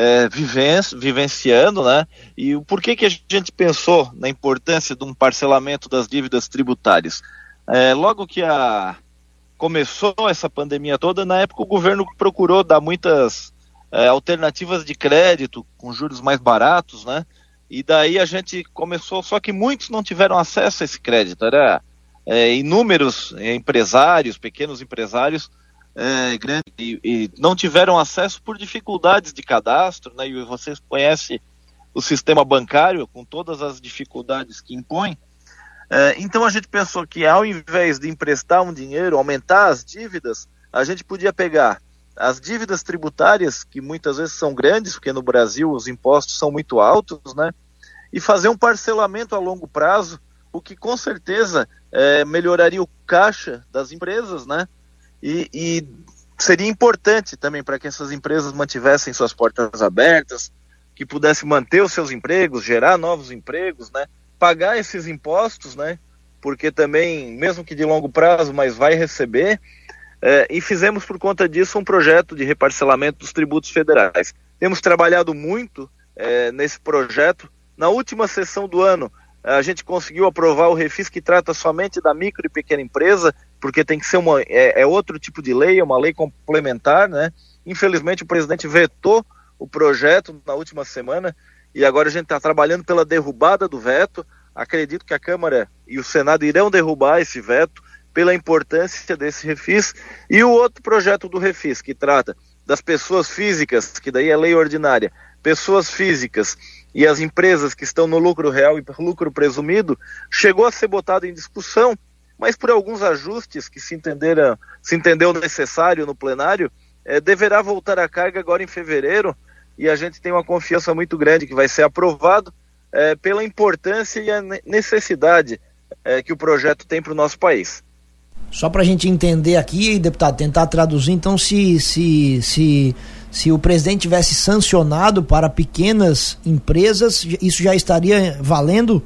vivenciando, né? E o porquê que a gente pensou na importância de um parcelamento das dívidas tributárias? Logo que começou essa pandemia toda, na época o governo procurou dar muitas alternativas de crédito com juros mais baratos, né? E daí a gente começou, só que muitos não tiveram acesso a esse crédito. Era inúmeros empresários, pequenos empresários, grandes, e não tiveram acesso por dificuldades de cadastro, né? E vocês conhecem o sistema bancário com todas as dificuldades que impõe. Então a gente pensou que ao invés de emprestar um dinheiro, aumentar as dívidas, a gente podia pegar as dívidas tributárias, que muitas vezes são grandes, porque no Brasil os impostos são muito altos, né? E fazer um parcelamento a longo prazo, o que com certeza melhoraria o caixa das empresas, né? E seria importante também para que essas empresas mantivessem suas portas abertas, que pudessem manter os seus empregos, gerar novos empregos, né? Pagar esses impostos, né? Porque também, mesmo que de longo prazo, mas vai receber. e fizemos por conta disso um projeto de reparcelamento dos tributos federais. Temos trabalhado muito nesse projeto. Na última sessão do ano, a gente conseguiu aprovar o refis que trata somente da micro e pequena empresa, porque tem que ser outro tipo de lei, é uma lei complementar, né? Infelizmente o presidente vetou o projeto na última semana e agora a gente está trabalhando pela derrubada do veto. Acredito que a Câmara e o Senado irão derrubar esse veto pela importância desse refis. E o outro projeto do refis, que trata das pessoas físicas, que daí é lei ordinária, pessoas físicas e as empresas que estão no lucro real e lucro presumido, chegou a ser botado em discussão, mas por alguns ajustes que se entendeu necessário no plenário, deverá voltar à carga agora em fevereiro, e a gente tem uma confiança muito grande que vai ser aprovado pela importância e a necessidade que o projeto tem para o nosso país. Só para a gente entender aqui, deputado, tentar traduzir, então, se o presidente tivesse sancionado para pequenas empresas, isso já estaria valendo?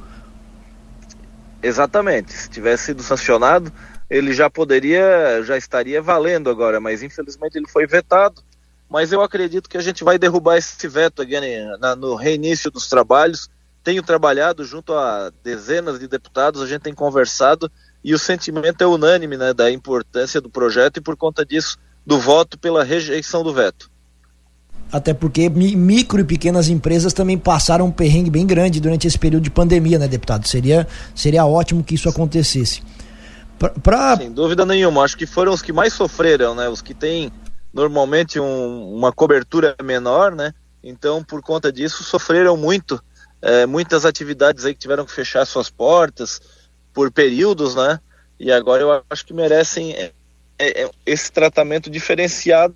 Exatamente, se tivesse sido sancionado, ele já estaria valendo agora, mas infelizmente ele foi vetado. Mas eu acredito que a gente vai derrubar esse veto no reinício dos trabalhos. Tenho trabalhado junto a dezenas de deputados, a gente tem conversado e o sentimento é unânime, né, da importância do projeto e por conta disso do voto pela rejeição do veto. Até porque micro e pequenas empresas também passaram um perrengue bem grande durante esse período de pandemia, né, deputado? Seria ótimo que isso acontecesse. Sem dúvida nenhuma, acho que foram os que mais sofreram, né? Os que têm normalmente uma cobertura menor, né? Então, por conta disso, sofreram muito. Muitas atividades aí que tiveram que fechar suas portas por períodos, né? E agora eu acho que merecem esse tratamento diferenciado.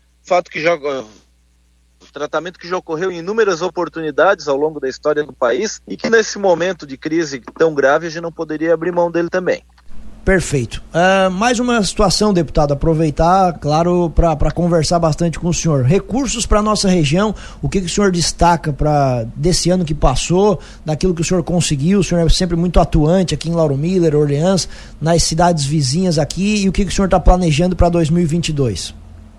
Tratamento que já ocorreu em inúmeras oportunidades ao longo da história do país e que nesse momento de crise tão grave a gente não poderia abrir mão dele também. Perfeito. Mais uma situação, deputado, aproveitar, claro, para conversar bastante com o senhor. Recursos para a nossa região, o que o senhor destaca desse ano que passou, daquilo que o senhor conseguiu? O senhor é sempre muito atuante aqui em Lauro Miller, Orleans, nas cidades vizinhas aqui, e o que o senhor está planejando para 2022?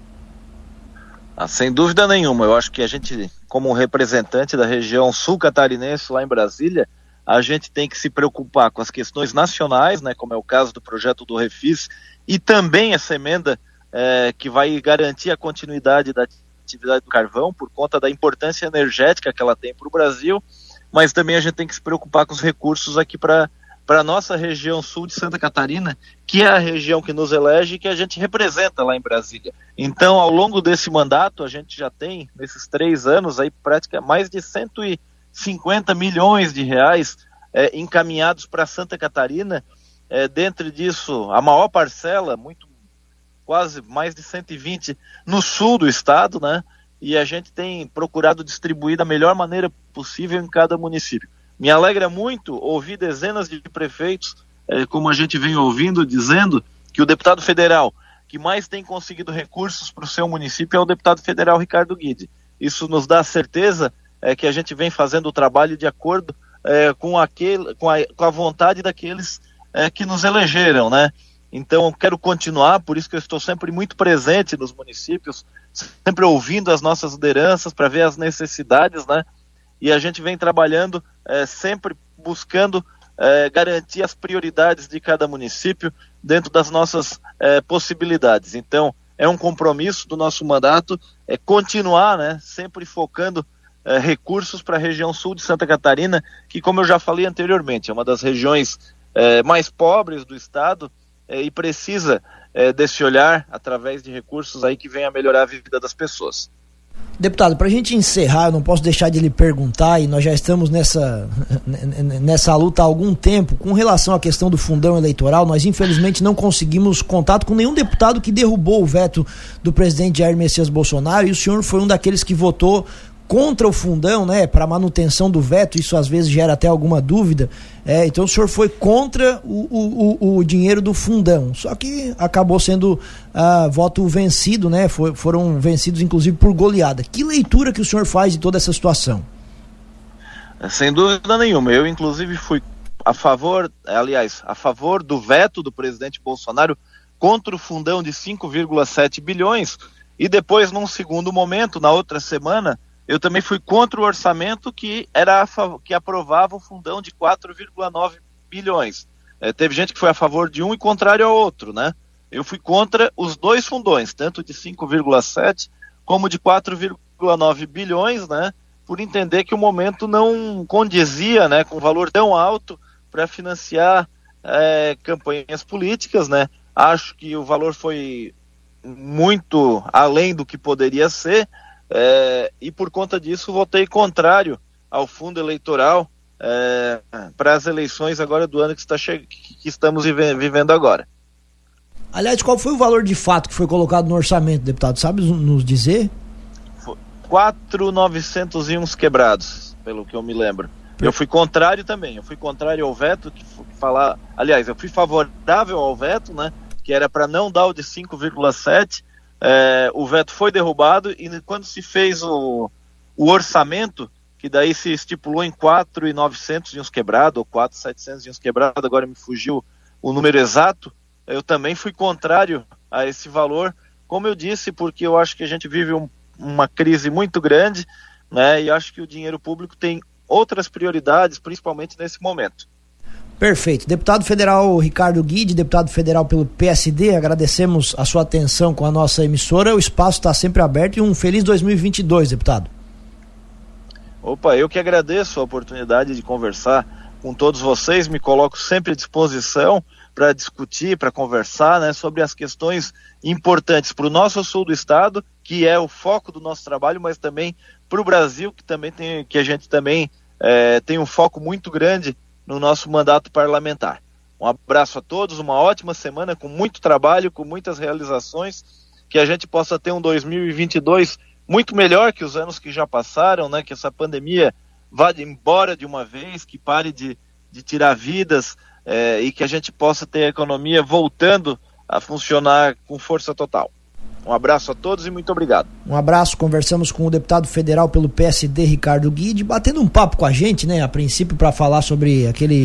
Sem dúvida nenhuma, eu acho que a gente, como representante da região sul catarinense lá em Brasília, a gente tem que se preocupar com as questões nacionais, né, como é o caso do projeto do refis, e também essa emenda que vai garantir a continuidade da atividade do carvão por conta da importância energética que ela tem para o Brasil, mas também a gente tem que se preocupar com os recursos aqui para a nossa região sul de Santa Catarina, que é a região que nos elege e que a gente representa lá em Brasília. Então, ao longo desse mandato, a gente já tem, nesses 3 anos, aí, praticamente mais de 150 milhões de reais encaminhados para Santa Catarina. Dentro disso, a maior parcela, quase mais de 120 no sul do estado, né? E a gente tem procurado distribuir da melhor maneira possível em cada município. Me alegra muito ouvir dezenas de prefeitos, como a gente vem ouvindo, dizendo que o deputado federal que mais tem conseguido recursos para o seu município é o deputado federal Ricardo Guide. Isso nos dá certeza que a gente vem fazendo o trabalho de acordo com a vontade daqueles que nos elegeram, né? Então eu quero continuar, por isso que eu estou sempre muito presente nos municípios, sempre ouvindo as nossas lideranças para ver as necessidades, né? E a gente vem trabalhando sempre buscando garantir as prioridades de cada município dentro das nossas possibilidades. Então, é um compromisso do nosso mandato continuar, né, sempre focando recursos para a região sul de Santa Catarina, que, como eu já falei anteriormente, é uma das regiões mais pobres do estado e precisa desse olhar através de recursos aí que venha a melhorar a vida das pessoas. Deputado, para a gente encerrar, eu não posso deixar de lhe perguntar, e nós já estamos nessa luta há algum tempo, com relação à questão do fundão eleitoral. Nós infelizmente não conseguimos contato com nenhum deputado que derrubou o veto do presidente Jair Messias Bolsonaro, e o senhor foi um daqueles que votou contra o fundão, né, para manutenção do veto. Isso às vezes gera até alguma dúvida. Então o senhor foi contra o dinheiro do fundão, só que acabou sendo voto vencido, né? Foram vencidos inclusive por goleada. Que leitura que o senhor faz de toda essa situação? Sem dúvida nenhuma, eu inclusive fui a favor do veto do presidente Bolsonaro contra o fundão de 5,7 bilhões, e depois, num segundo momento, na outra semana, eu também fui contra o orçamento que aprovava o fundão de 4,9 bilhões. Teve gente que foi a favor de um e contrário ao outro, né? Eu fui contra os dois fundões, tanto de 5,7 como de 4,9 bilhões, né? Por entender que o momento não condizia, né, com um valor tão alto para financiar campanhas políticas, né? Acho que o valor foi muito além do que poderia ser, e por conta disso votei contrário ao fundo eleitoral para as eleições agora do ano que estamos vivendo agora. Aliás, qual foi o valor de fato que foi colocado no orçamento, deputado? Sabe nos dizer? 4.901 quebrados, pelo que eu me lembro. Eu fui contrário também, eu fui contrário ao veto, aliás, eu fui favorável ao veto, né, que era para não dar o de 5,7, o veto foi derrubado, e quando se fez o orçamento, que daí se estipulou em 4.900 e uns quebrados, ou 4.700 e uns quebrados, agora me fugiu o número exato, eu também fui contrário a esse valor, como eu disse, porque eu acho que a gente vive uma crise muito grande, né, e acho que o dinheiro público tem outras prioridades, principalmente nesse momento. Perfeito. Deputado federal Ricardo Guide, deputado federal pelo PSD, agradecemos a sua atenção com a nossa emissora, o espaço está sempre aberto, e um feliz 2022, deputado. Opa, eu que agradeço a oportunidade de conversar com todos vocês, me coloco sempre à disposição para discutir, para conversar, né, sobre as questões importantes para o nosso sul do estado, que é o foco do nosso trabalho, mas também para o Brasil, que a gente também tem um foco muito grande no nosso mandato parlamentar. Um abraço a todos, uma ótima semana com muito trabalho, com muitas realizações, que a gente possa ter um 2022 muito melhor que os anos que já passaram, né, que essa pandemia vá embora de uma vez, que pare de tirar vidas, e que a gente possa ter a economia voltando a funcionar com força total. Um abraço a todos e muito obrigado. Um abraço, conversamos com o deputado federal pelo PSD, Ricardo Guide, batendo um papo com a gente, né, a princípio para falar sobre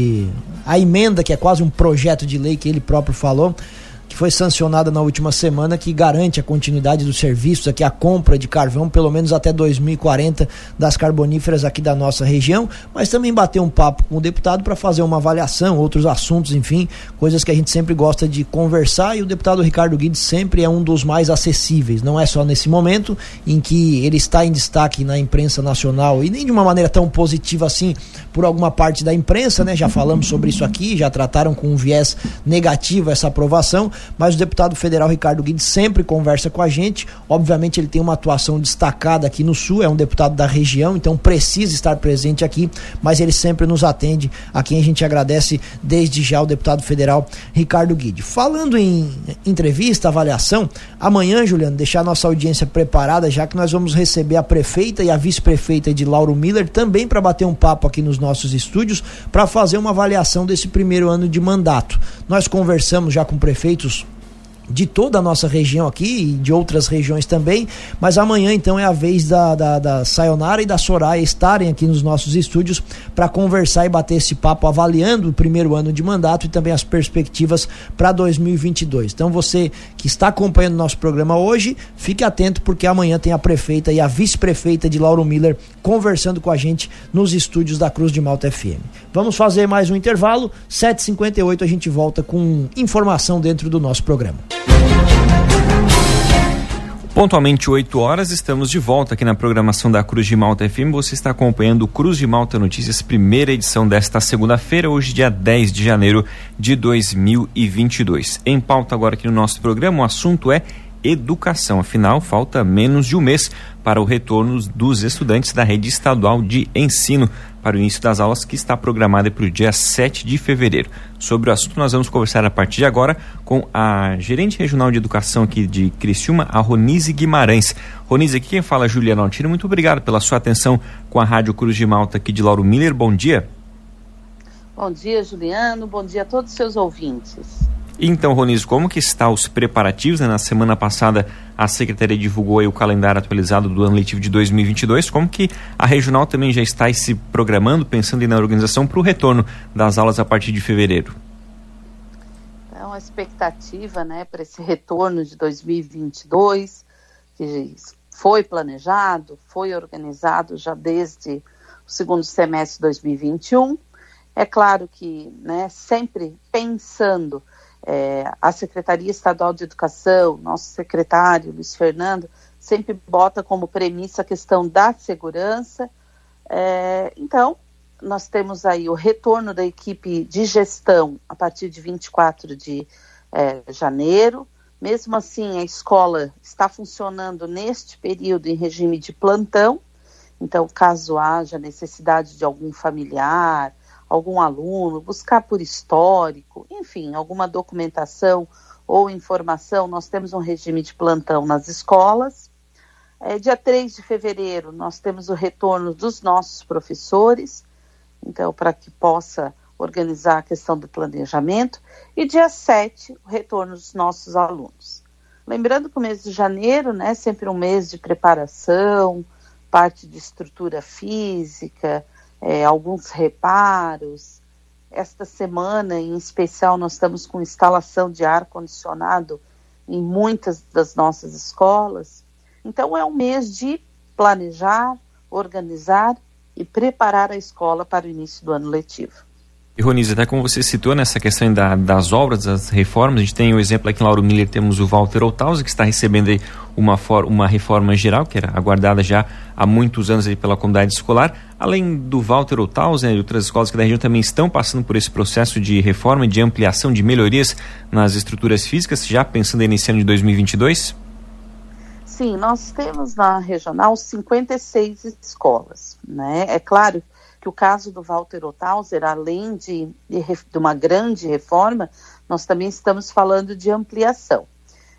a emenda, que é quase um projeto de lei que ele próprio falou, que foi sancionada na última semana, que garante a continuidade dos serviços aqui, a compra de carvão, pelo menos até 2040, das carboníferas aqui da nossa região, mas também bater um papo com o deputado para fazer uma avaliação, outros assuntos, enfim, coisas que a gente sempre gosta de conversar, e o deputado Ricardo Guide sempre é um dos mais acessíveis, não é só nesse momento em que ele está em destaque na imprensa nacional, e nem de uma maneira tão positiva assim por alguma parte da imprensa, né? Já falamos sobre isso aqui, já trataram com um viés negativo essa aprovação, mas o deputado federal Ricardo Guide sempre conversa com a gente. Obviamente ele tem uma atuação destacada aqui no Sul, é um deputado da região, então precisa estar presente aqui, mas ele sempre nos atende, a quem a gente agradece desde já, o deputado federal Ricardo Guide. Falando em entrevista, avaliação, amanhã, Juliano, deixar a nossa audiência preparada, já que nós vamos receber a prefeita e a vice-prefeita de Lauro Miller, também para bater um papo aqui nos nossos estúdios, para fazer uma avaliação desse primeiro ano de mandato. Nós conversamos já com prefeitos de toda a nossa região aqui e de outras regiões também, mas amanhã então é a vez da Sayonara e da Soraya estarem aqui nos nossos estúdios para conversar e bater esse papo, avaliando o primeiro ano de mandato e também as perspectivas para 2022. Então você que está acompanhando o nosso programa hoje, fique atento, porque amanhã tem a prefeita e a vice-prefeita de Lauro Miller conversando com a gente nos estúdios da Cruz de Malta FM. Vamos fazer mais um intervalo, 7h58 a gente volta com informação dentro do nosso programa. Pontualmente 8 horas, estamos de volta aqui na programação da Cruz de Malta FM. Você está acompanhando o Cruz de Malta Notícias, primeira edição desta segunda-feira, hoje dia 10 de janeiro de 2022. Em pauta agora aqui no nosso programa, o assunto é educação. Afinal, falta menos de um mês para o retorno dos estudantes da rede estadual de ensino para o início das aulas, que está programada para o dia 7 de fevereiro. Sobre o assunto, nós vamos conversar a partir de agora com a gerente regional de educação aqui de Criciúma, a Ronise Guimarães. Ronise, aqui quem fala é Juliano Altino. Muito obrigado pela sua atenção com a Rádio Cruz de Malta aqui de Lauro Miller. Bom dia. Bom dia, Juliano. Bom dia a todos os seus ouvintes. Então, Ronise, como que estão os preparativos? Na semana passada, a Secretaria divulgou aí o calendário atualizado do ano letivo de 2022. Como que a regional também já está se programando, pensando na organização para o retorno das aulas a partir de fevereiro? Então, a expectativa, né, para esse retorno de 2022, que foi planejado, foi organizado já desde o segundo semestre de 2021. É claro que, né, sempre pensando, a Secretaria Estadual de Educação, nosso secretário Luiz Fernando, sempre bota como premissa a questão da segurança. Então, nós temos aí o retorno da equipe de gestão a partir de 24 de janeiro. Mesmo assim, a escola está funcionando neste período em regime de plantão. Então, caso haja necessidade de algum familiar, algum aluno, buscar por histórico, enfim, alguma documentação ou informação, nós temos um regime de plantão nas escolas. Dia 3 de fevereiro, nós temos o retorno dos nossos professores, então, para que possa organizar a questão do planejamento. E dia 7, o retorno dos nossos alunos. Lembrando que o mês de janeiro, né, sempre um mês de preparação, parte de estrutura física, alguns reparos. Esta semana, em especial, nós estamos com instalação de ar-condicionado em muitas das nossas escolas. Então, é um mês de planejar, organizar e preparar a escola para o início do ano letivo. E Ronise, até como você citou nessa questão das obras, das reformas, a gente tem o exemplo aqui em Lauro Miller, temos o Walter Outhaus, que está recebendo aí uma reforma geral, que era aguardada já há muitos anos aí pela comunidade escolar. Além do Walter Outhaus, e outras escolas aqui da região também estão passando por esse processo de reforma, de ampliação, de melhorias nas estruturas físicas, já pensando aí nesse ano de 2022? Sim, nós temos na regional 56 escolas, né? É claro que o caso do Walter Outhaus, além de uma grande reforma, nós também estamos falando de ampliação.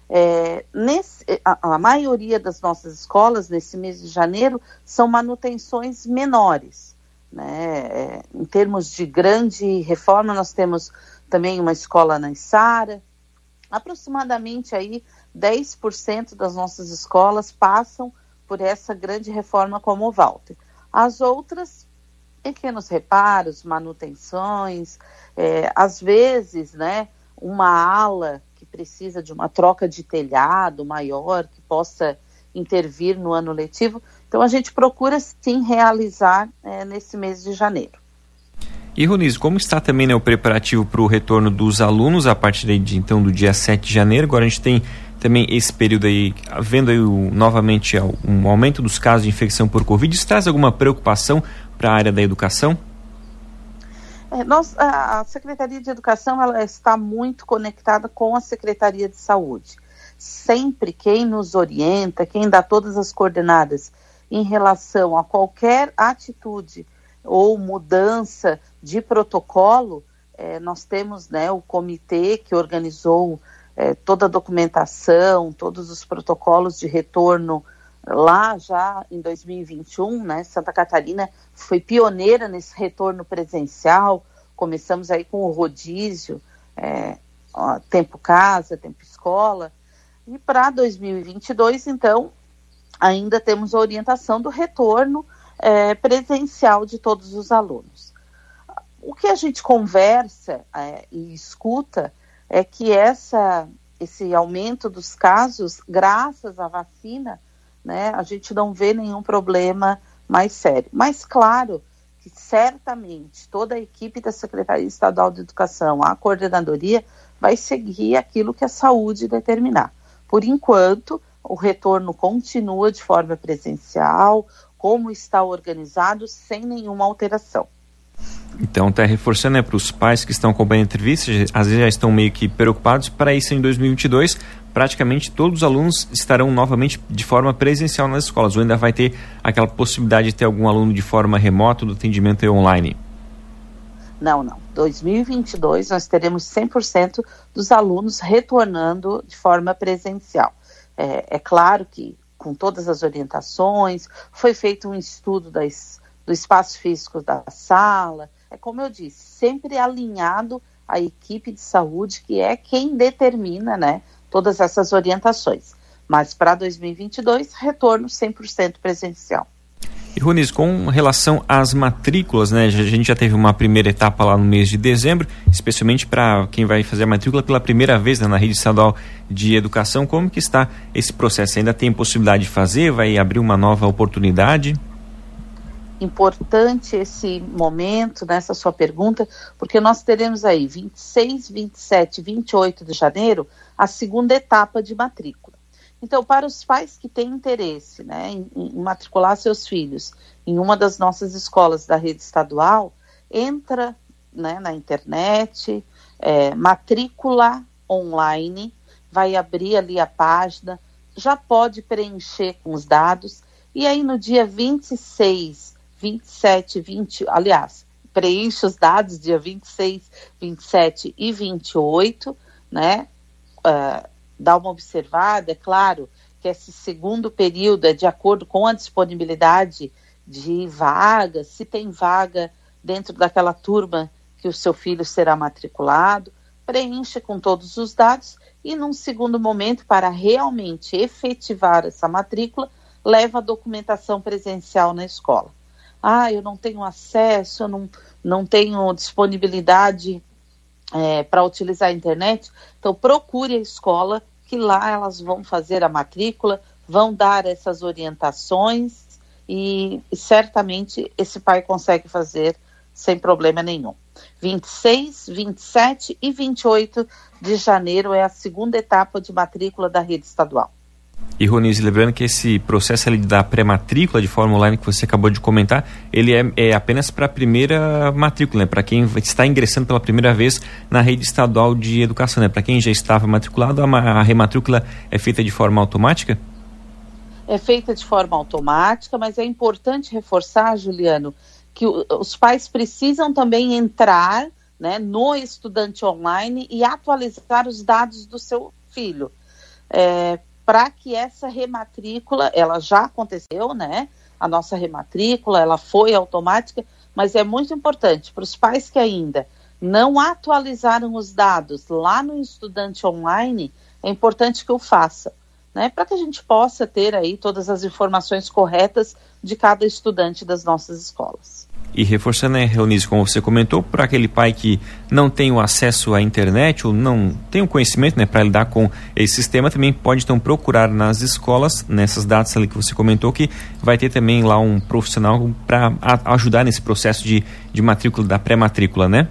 A maioria das nossas escolas, nesse mês de janeiro, são manutenções menores, né? Em termos de grande reforma, nós temos também uma escola na Içara. Aproximadamente aí 10% das nossas escolas passam por essa grande reforma como o Walter. As outras, pequenos reparos, manutenções, às vezes, né, uma ala que precisa de uma troca de telhado maior, que possa intervir no ano letivo. Então, a gente procura, sim, realizar nesse mês de janeiro. E, Ronise, como está também, né, o preparativo para o retorno dos alunos a partir então do dia 7 de janeiro? Agora a gente tem também esse período aí, vendo aí novamente um aumento dos casos de infecção por Covid. Isso traz alguma preocupação para a área da educação? A Secretaria de Educação, ela está muito conectada com a Secretaria de Saúde. Sempre quem nos orienta, quem dá todas as coordenadas em relação a qualquer atitude ou mudança de protocolo, nós temos, né, o comitê que organizou toda a documentação, todos os protocolos de retorno lá já em 2021, né? Santa Catarina foi pioneira nesse retorno presencial. Começamos aí com o rodízio, tempo casa, tempo escola. E para 2022, então, ainda temos a orientação do retorno presencial de todos os alunos. O que a gente conversa e escuta é que esse aumento dos casos, graças à vacina, né, a gente não vê nenhum problema mais sério. Mas, claro, que certamente toda a equipe da Secretaria Estadual de Educação, a coordenadoria, vai seguir aquilo que a saúde determinar. Por enquanto, o retorno continua de forma presencial, como está organizado, sem nenhuma alteração. Então, está reforçando, né, para os pais que estão acompanhando a entrevista, às vezes já estão meio que preocupados, para isso em 2022, praticamente todos os alunos estarão novamente de forma presencial nas escolas, ou ainda vai ter aquela possibilidade de ter algum aluno de forma remota do atendimento online? Não. 2022 nós teremos 100% dos alunos retornando de forma presencial. É claro que com todas as orientações, foi feito um estudo do espaço físico da sala, como eu disse, sempre alinhado à equipe de saúde, que é quem determina, né, todas essas orientações. Mas para 2022, retorno 100% presencial. E Roniz, com relação às matrículas, né, a gente já teve uma primeira etapa lá no mês de dezembro, especialmente para quem vai fazer a matrícula pela primeira vez, né, na rede estadual de educação. Como que está esse processo? Ainda tem possibilidade de fazer? Vai abrir uma nova oportunidade? Importante esse momento, nessa sua pergunta, porque nós teremos aí 26, 27 e 28 de janeiro a segunda etapa de matrícula. Então, para os pais que têm interesse, né, em matricular seus filhos em uma das nossas escolas da rede estadual, entra, né, na internet, matrícula online, vai abrir ali a página, já pode preencher com os dados, e aí no dia 26, 27, 20, aliás, preenche os dados dia 26, 27 e 28, né, dá uma observada. É claro que esse segundo período é de acordo com a disponibilidade de vagas, se tem vaga dentro daquela turma que o seu filho será matriculado, preenche com todos os dados e num segundo momento, para realmente efetivar essa matrícula, leva a documentação presencial na escola. Eu não tenho acesso, eu não tenho disponibilidade para utilizar a internet, então procure a escola, que lá elas vão fazer a matrícula, vão dar essas orientações e certamente esse pai consegue fazer sem problema nenhum. 26, 27 e 28 de janeiro é a segunda etapa de matrícula da rede estadual. E Roniz, lembrando que esse processo ali da pré-matrícula de forma online que você acabou de comentar, ele é apenas para a primeira matrícula, né? Para quem está ingressando pela primeira vez na rede estadual de educação, né? Para quem já estava matriculado, a rematrícula é feita de forma automática? É feita de forma automática, mas é importante reforçar, Juliano, que os pais precisam também entrar, né, no estudante online e atualizar os dados do seu filho. Para que essa rematrícula, ela já aconteceu, né? A nossa rematrícula, ela foi automática, mas é muito importante para os pais que ainda não atualizaram os dados lá no estudante online, é importante que o faça, né? Para que a gente possa ter aí todas as informações corretas de cada estudante das nossas escolas. E reforçando, né, Roniz, como você comentou, para aquele pai que não tem o acesso à internet ou não tem o conhecimento, né, para lidar com esse sistema, também pode então procurar nas escolas, nessas datas ali que você comentou, que vai ter também lá um profissional para ajudar nesse processo de matrícula, da pré-matrícula, né?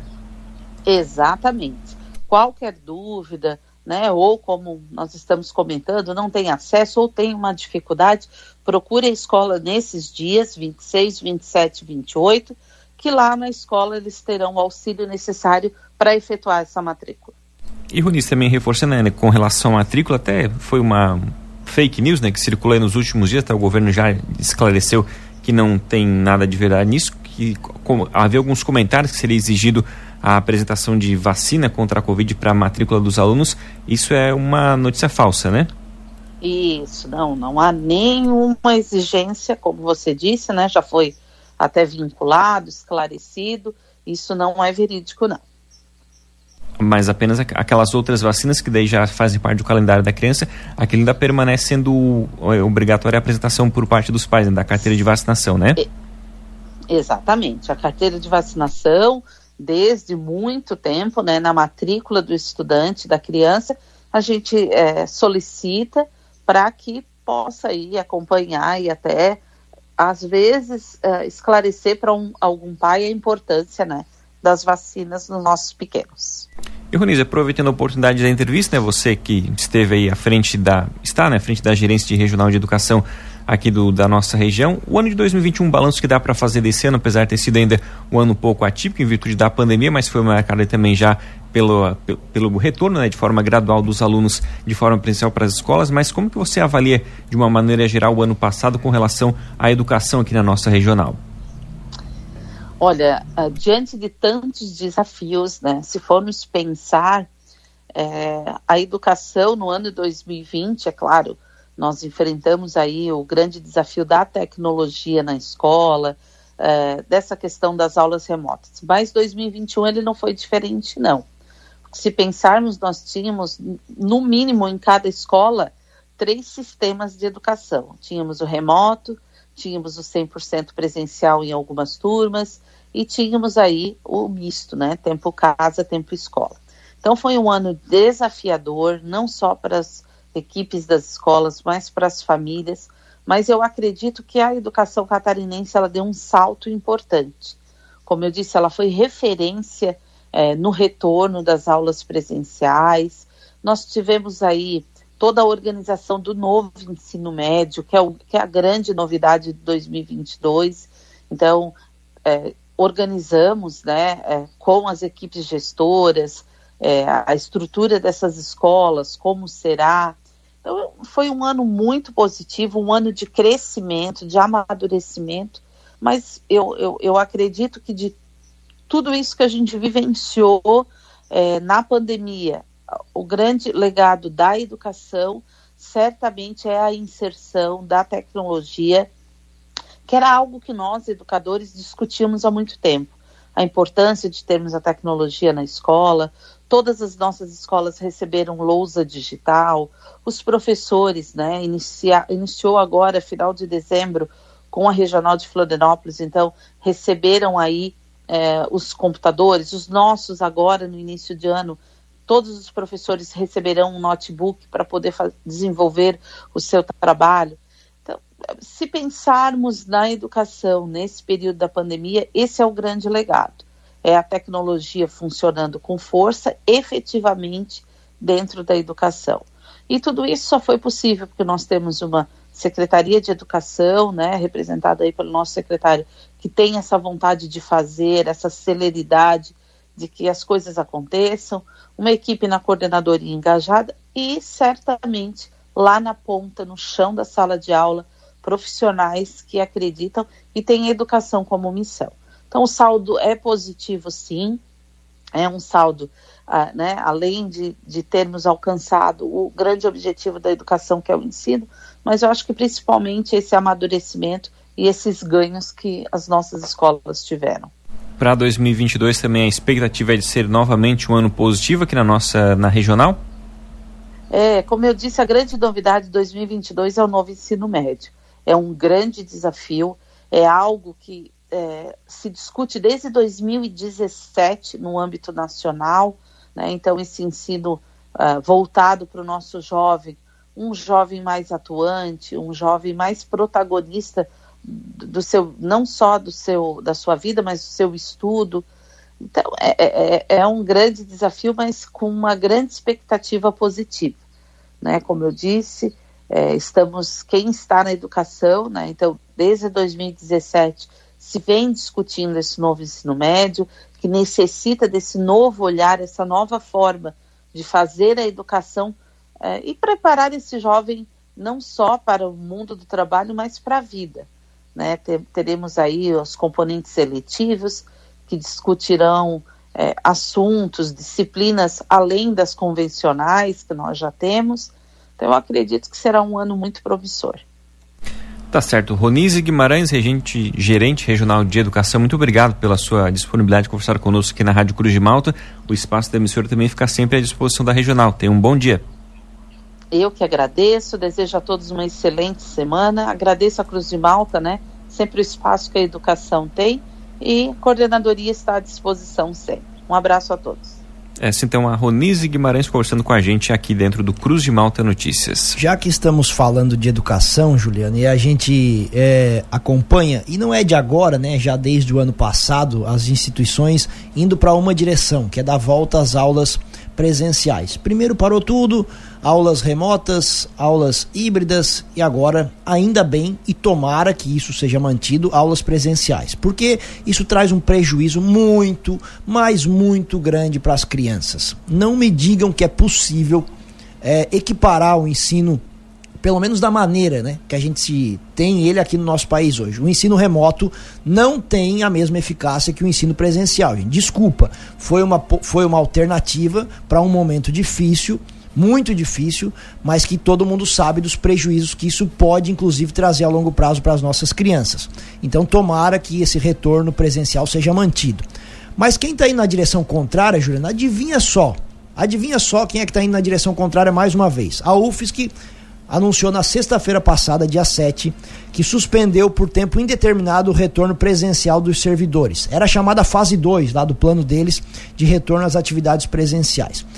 Exatamente. Qualquer dúvida, né, ou como nós estamos comentando, não tem acesso ou tem uma dificuldade, procure a escola nesses dias, 26, 27 e 28, que lá na escola eles terão o auxílio necessário para efetuar essa matrícula. E Roniz, também reforçando, né, com relação à matrícula, até foi uma fake news, né, que circulou nos últimos dias, até o governo já esclareceu que não tem nada de verdade nisso, que havia alguns comentários que seria exigido a apresentação de vacina contra a Covid para a matrícula dos alunos. Isso é uma notícia falsa, né? Isso, não há nenhuma exigência, como você disse, né? Já foi até vinculado, esclarecido, isso não é verídico, não. Mas apenas aquelas outras vacinas que daí já fazem parte do calendário da criança, aquilo ainda permanece sendo obrigatória a apresentação por parte dos pais, né, da carteira de vacinação, né? Exatamente, a carteira de vacinação, desde muito tempo, né, na matrícula do estudante, da criança, a gente solicita para que possa ir acompanhar e até, às vezes, esclarecer para algum pai a importância, né, das vacinas nos nossos pequenos. E Roniz, aproveitando a oportunidade da entrevista, né, você que esteve aí à frente à frente da gerência de regional de educação aqui da nossa região, o ano de 2021, um balanço que dá para fazer desse ano, apesar de ter sido ainda um ano um pouco atípico em virtude da pandemia, mas foi marcado também já pelo retorno, né, de forma gradual dos alunos de forma presencial para as escolas. Mas como que você avalia de uma maneira geral o ano passado com relação à educação aqui na nossa regional? Olha, diante de tantos desafios, né, se formos pensar a educação no ano de 2020, é claro, nós enfrentamos aí o grande desafio da tecnologia na escola, dessa questão das aulas remotas. Mas 2021 ele não foi diferente, não. Se pensarmos, nós tínhamos, no mínimo em cada escola, 3 sistemas de educação. Tínhamos o remoto, tínhamos o 100% presencial em algumas turmas e tínhamos aí o misto, né? Tempo casa, tempo escola. Então foi um ano desafiador, não só para as equipes das escolas, mas para as famílias, mas eu acredito que a educação catarinense ela deu um salto importante. Como eu disse, ela foi referência no retorno das aulas presenciais. Nós tivemos aí toda a organização do novo ensino médio, que é a grande novidade de 2022. Então, organizamos, né, com as equipes gestoras, a estrutura dessas escolas, como será. Então, foi um ano muito positivo, um ano de crescimento, de amadurecimento, mas eu acredito que de tudo isso que a gente vivenciou na pandemia, o grande legado da educação certamente é a inserção da tecnologia, que era algo que nós, educadores, discutíamos há muito tempo. A importância de termos a tecnologia na escola. Todas as nossas escolas receberam lousa digital, os professores, né, iniciou agora, final de dezembro, com a Regional de Florianópolis, então receberam aí os computadores, os nossos agora no início de ano, todos os professores receberão um notebook para poder desenvolver o seu trabalho. Então, se pensarmos na educação nesse período da pandemia, esse é o grande legado. É a tecnologia funcionando com força, efetivamente, dentro da educação. E tudo isso só foi possível porque nós temos uma Secretaria de Educação, né, representada aí pelo nosso secretário, que tem essa vontade de fazer, essa celeridade de que as coisas aconteçam, uma equipe na coordenadoria engajada e, certamente, lá na ponta, no chão da sala de aula, profissionais que acreditam e têm a educação como missão. Então, o saldo é positivo, sim, é um saldo, né, além de termos alcançado o grande objetivo da educação, que é o ensino, mas eu acho que principalmente esse amadurecimento e esses ganhos que as nossas escolas tiveram. Para 2022 também a expectativa é de ser novamente um ano positivo aqui na regional? Como eu disse, a grande novidade de 2022 é o novo ensino médio. É um grande desafio, é algo que se discute desde 2017 no âmbito nacional, né? Então esse ensino voltado para o nosso jovem, um jovem mais atuante, um jovem mais protagonista do seu, não só da sua vida, mas do seu estudo. Então é um grande desafio, mas com uma grande expectativa positiva, né? Como eu disse, quem está na educação, né? Então desde 2017 se vem discutindo esse novo ensino médio, que necessita desse novo olhar, essa nova forma de fazer a educação e preparar esse jovem não só para o mundo do trabalho, mas para a vida, né? Teremos aí os componentes seletivos que discutirão assuntos, disciplinas além das convencionais que nós já temos. Então eu acredito que será um ano muito promissor. Tá certo. Ronise Guimarães, gerente regional de educação, muito obrigado pela sua disponibilidade de conversar conosco aqui na Rádio Cruz de Malta. O espaço da emissora também fica sempre à disposição da regional. Tenha um bom dia. Eu que agradeço, desejo a todos uma excelente semana, agradeço a Cruz de Malta, né? Sempre o espaço que a educação tem e a coordenadoria está à disposição sempre. Um abraço a todos. Essa então a Ronise Guimarães conversando com a gente aqui dentro do Cruz de Malta Notícias. Já que estamos falando de educação, Juliana, e a gente acompanha, e não é de agora, né, já desde o ano passado, as instituições indo para uma direção, que é dar volta às aulas presenciais. Primeiro parou tudo, aulas remotas, aulas híbridas e agora, ainda bem, e tomara que isso seja mantido, aulas presenciais, porque isso traz um prejuízo muito, mas muito grande para as crianças. Não me digam que é possível equiparar o ensino, pelo menos da maneira, né, que a gente tem ele aqui no nosso país hoje. O ensino remoto não tem a mesma eficácia que o ensino presencial, gente. Desculpa, foi uma alternativa para um momento difícil, muito difícil, mas que todo mundo sabe dos prejuízos que isso pode, inclusive, trazer a longo prazo para as nossas crianças. Então, tomara que esse retorno presencial seja mantido. Mas quem está indo na direção contrária, Juliana, adivinha só quem é que está indo na direção contrária mais uma vez. A UFSC anunciou na sexta-feira passada, dia 7, que suspendeu por tempo indeterminado o retorno presencial dos servidores. Era a chamada fase 2 lá do plano deles de retorno às atividades presenciais.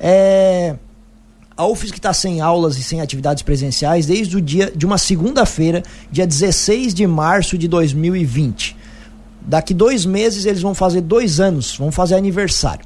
A UFSC está sem aulas e sem atividades presenciais desde o dia de uma segunda-feira, dia 16 de março de 2020. Daqui 2 meses eles vão fazer 2 anos, vão fazer aniversário.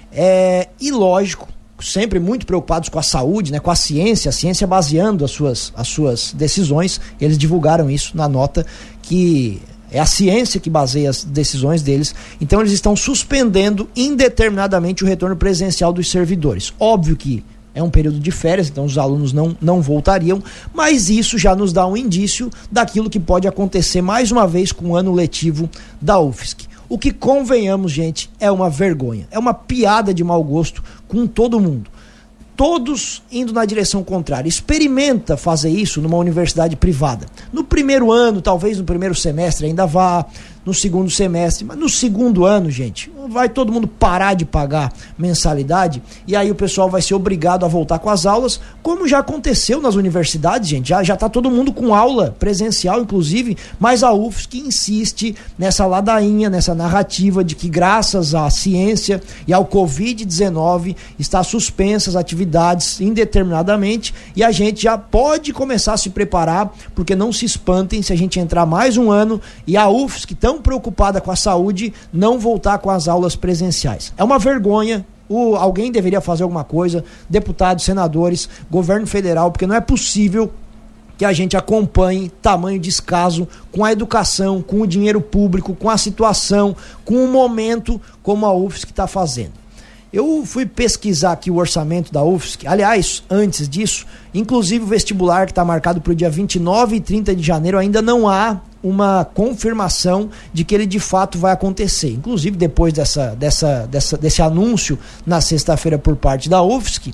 E lógico, sempre muito preocupados com a saúde, né, com a ciência baseando as suas decisões. Eles divulgaram isso na nota, que é a ciência que baseia as decisões deles. Então eles estão suspendendo indeterminadamente o retorno presencial dos servidores. Óbvio que é um período de férias, então os alunos não voltariam, mas isso já nos dá um indício daquilo que pode acontecer mais uma vez com o ano letivo da UFSC. O que, convenhamos, gente, é uma vergonha, é uma piada de mau gosto com todo mundo. Todos indo na direção contrária. Experimenta fazer isso numa universidade privada. No primeiro ano, talvez no primeiro semestre ainda vá, no segundo semestre, mas no segundo ano, gente, vai todo mundo parar de pagar mensalidade e aí o pessoal vai ser obrigado a voltar com as aulas, como já aconteceu nas universidades, gente. Já tá todo mundo com aula presencial, inclusive, mas a UFSC insiste nessa ladainha, nessa narrativa de que graças à ciência e ao Covid-19 está suspensas as atividades indeterminadamente e a gente já pode começar a se preparar, porque não se espantem se a gente entrar mais um ano e a UFSC, tão preocupada com a saúde, não voltar com as aulas presenciais. É uma vergonha. Alguém deveria fazer alguma coisa, deputados, senadores, governo federal, porque não é possível que a gente acompanhe tamanho descaso com a educação, com o dinheiro público, com a situação, com o momento como a UFSC está fazendo. Eu fui pesquisar aqui o orçamento da UFSC, aliás, antes disso, inclusive o vestibular que está marcado para o dia 29 e 30 de janeiro, ainda não há uma confirmação de que ele de fato vai acontecer. Inclusive, depois desse anúncio na sexta-feira por parte da UFSC,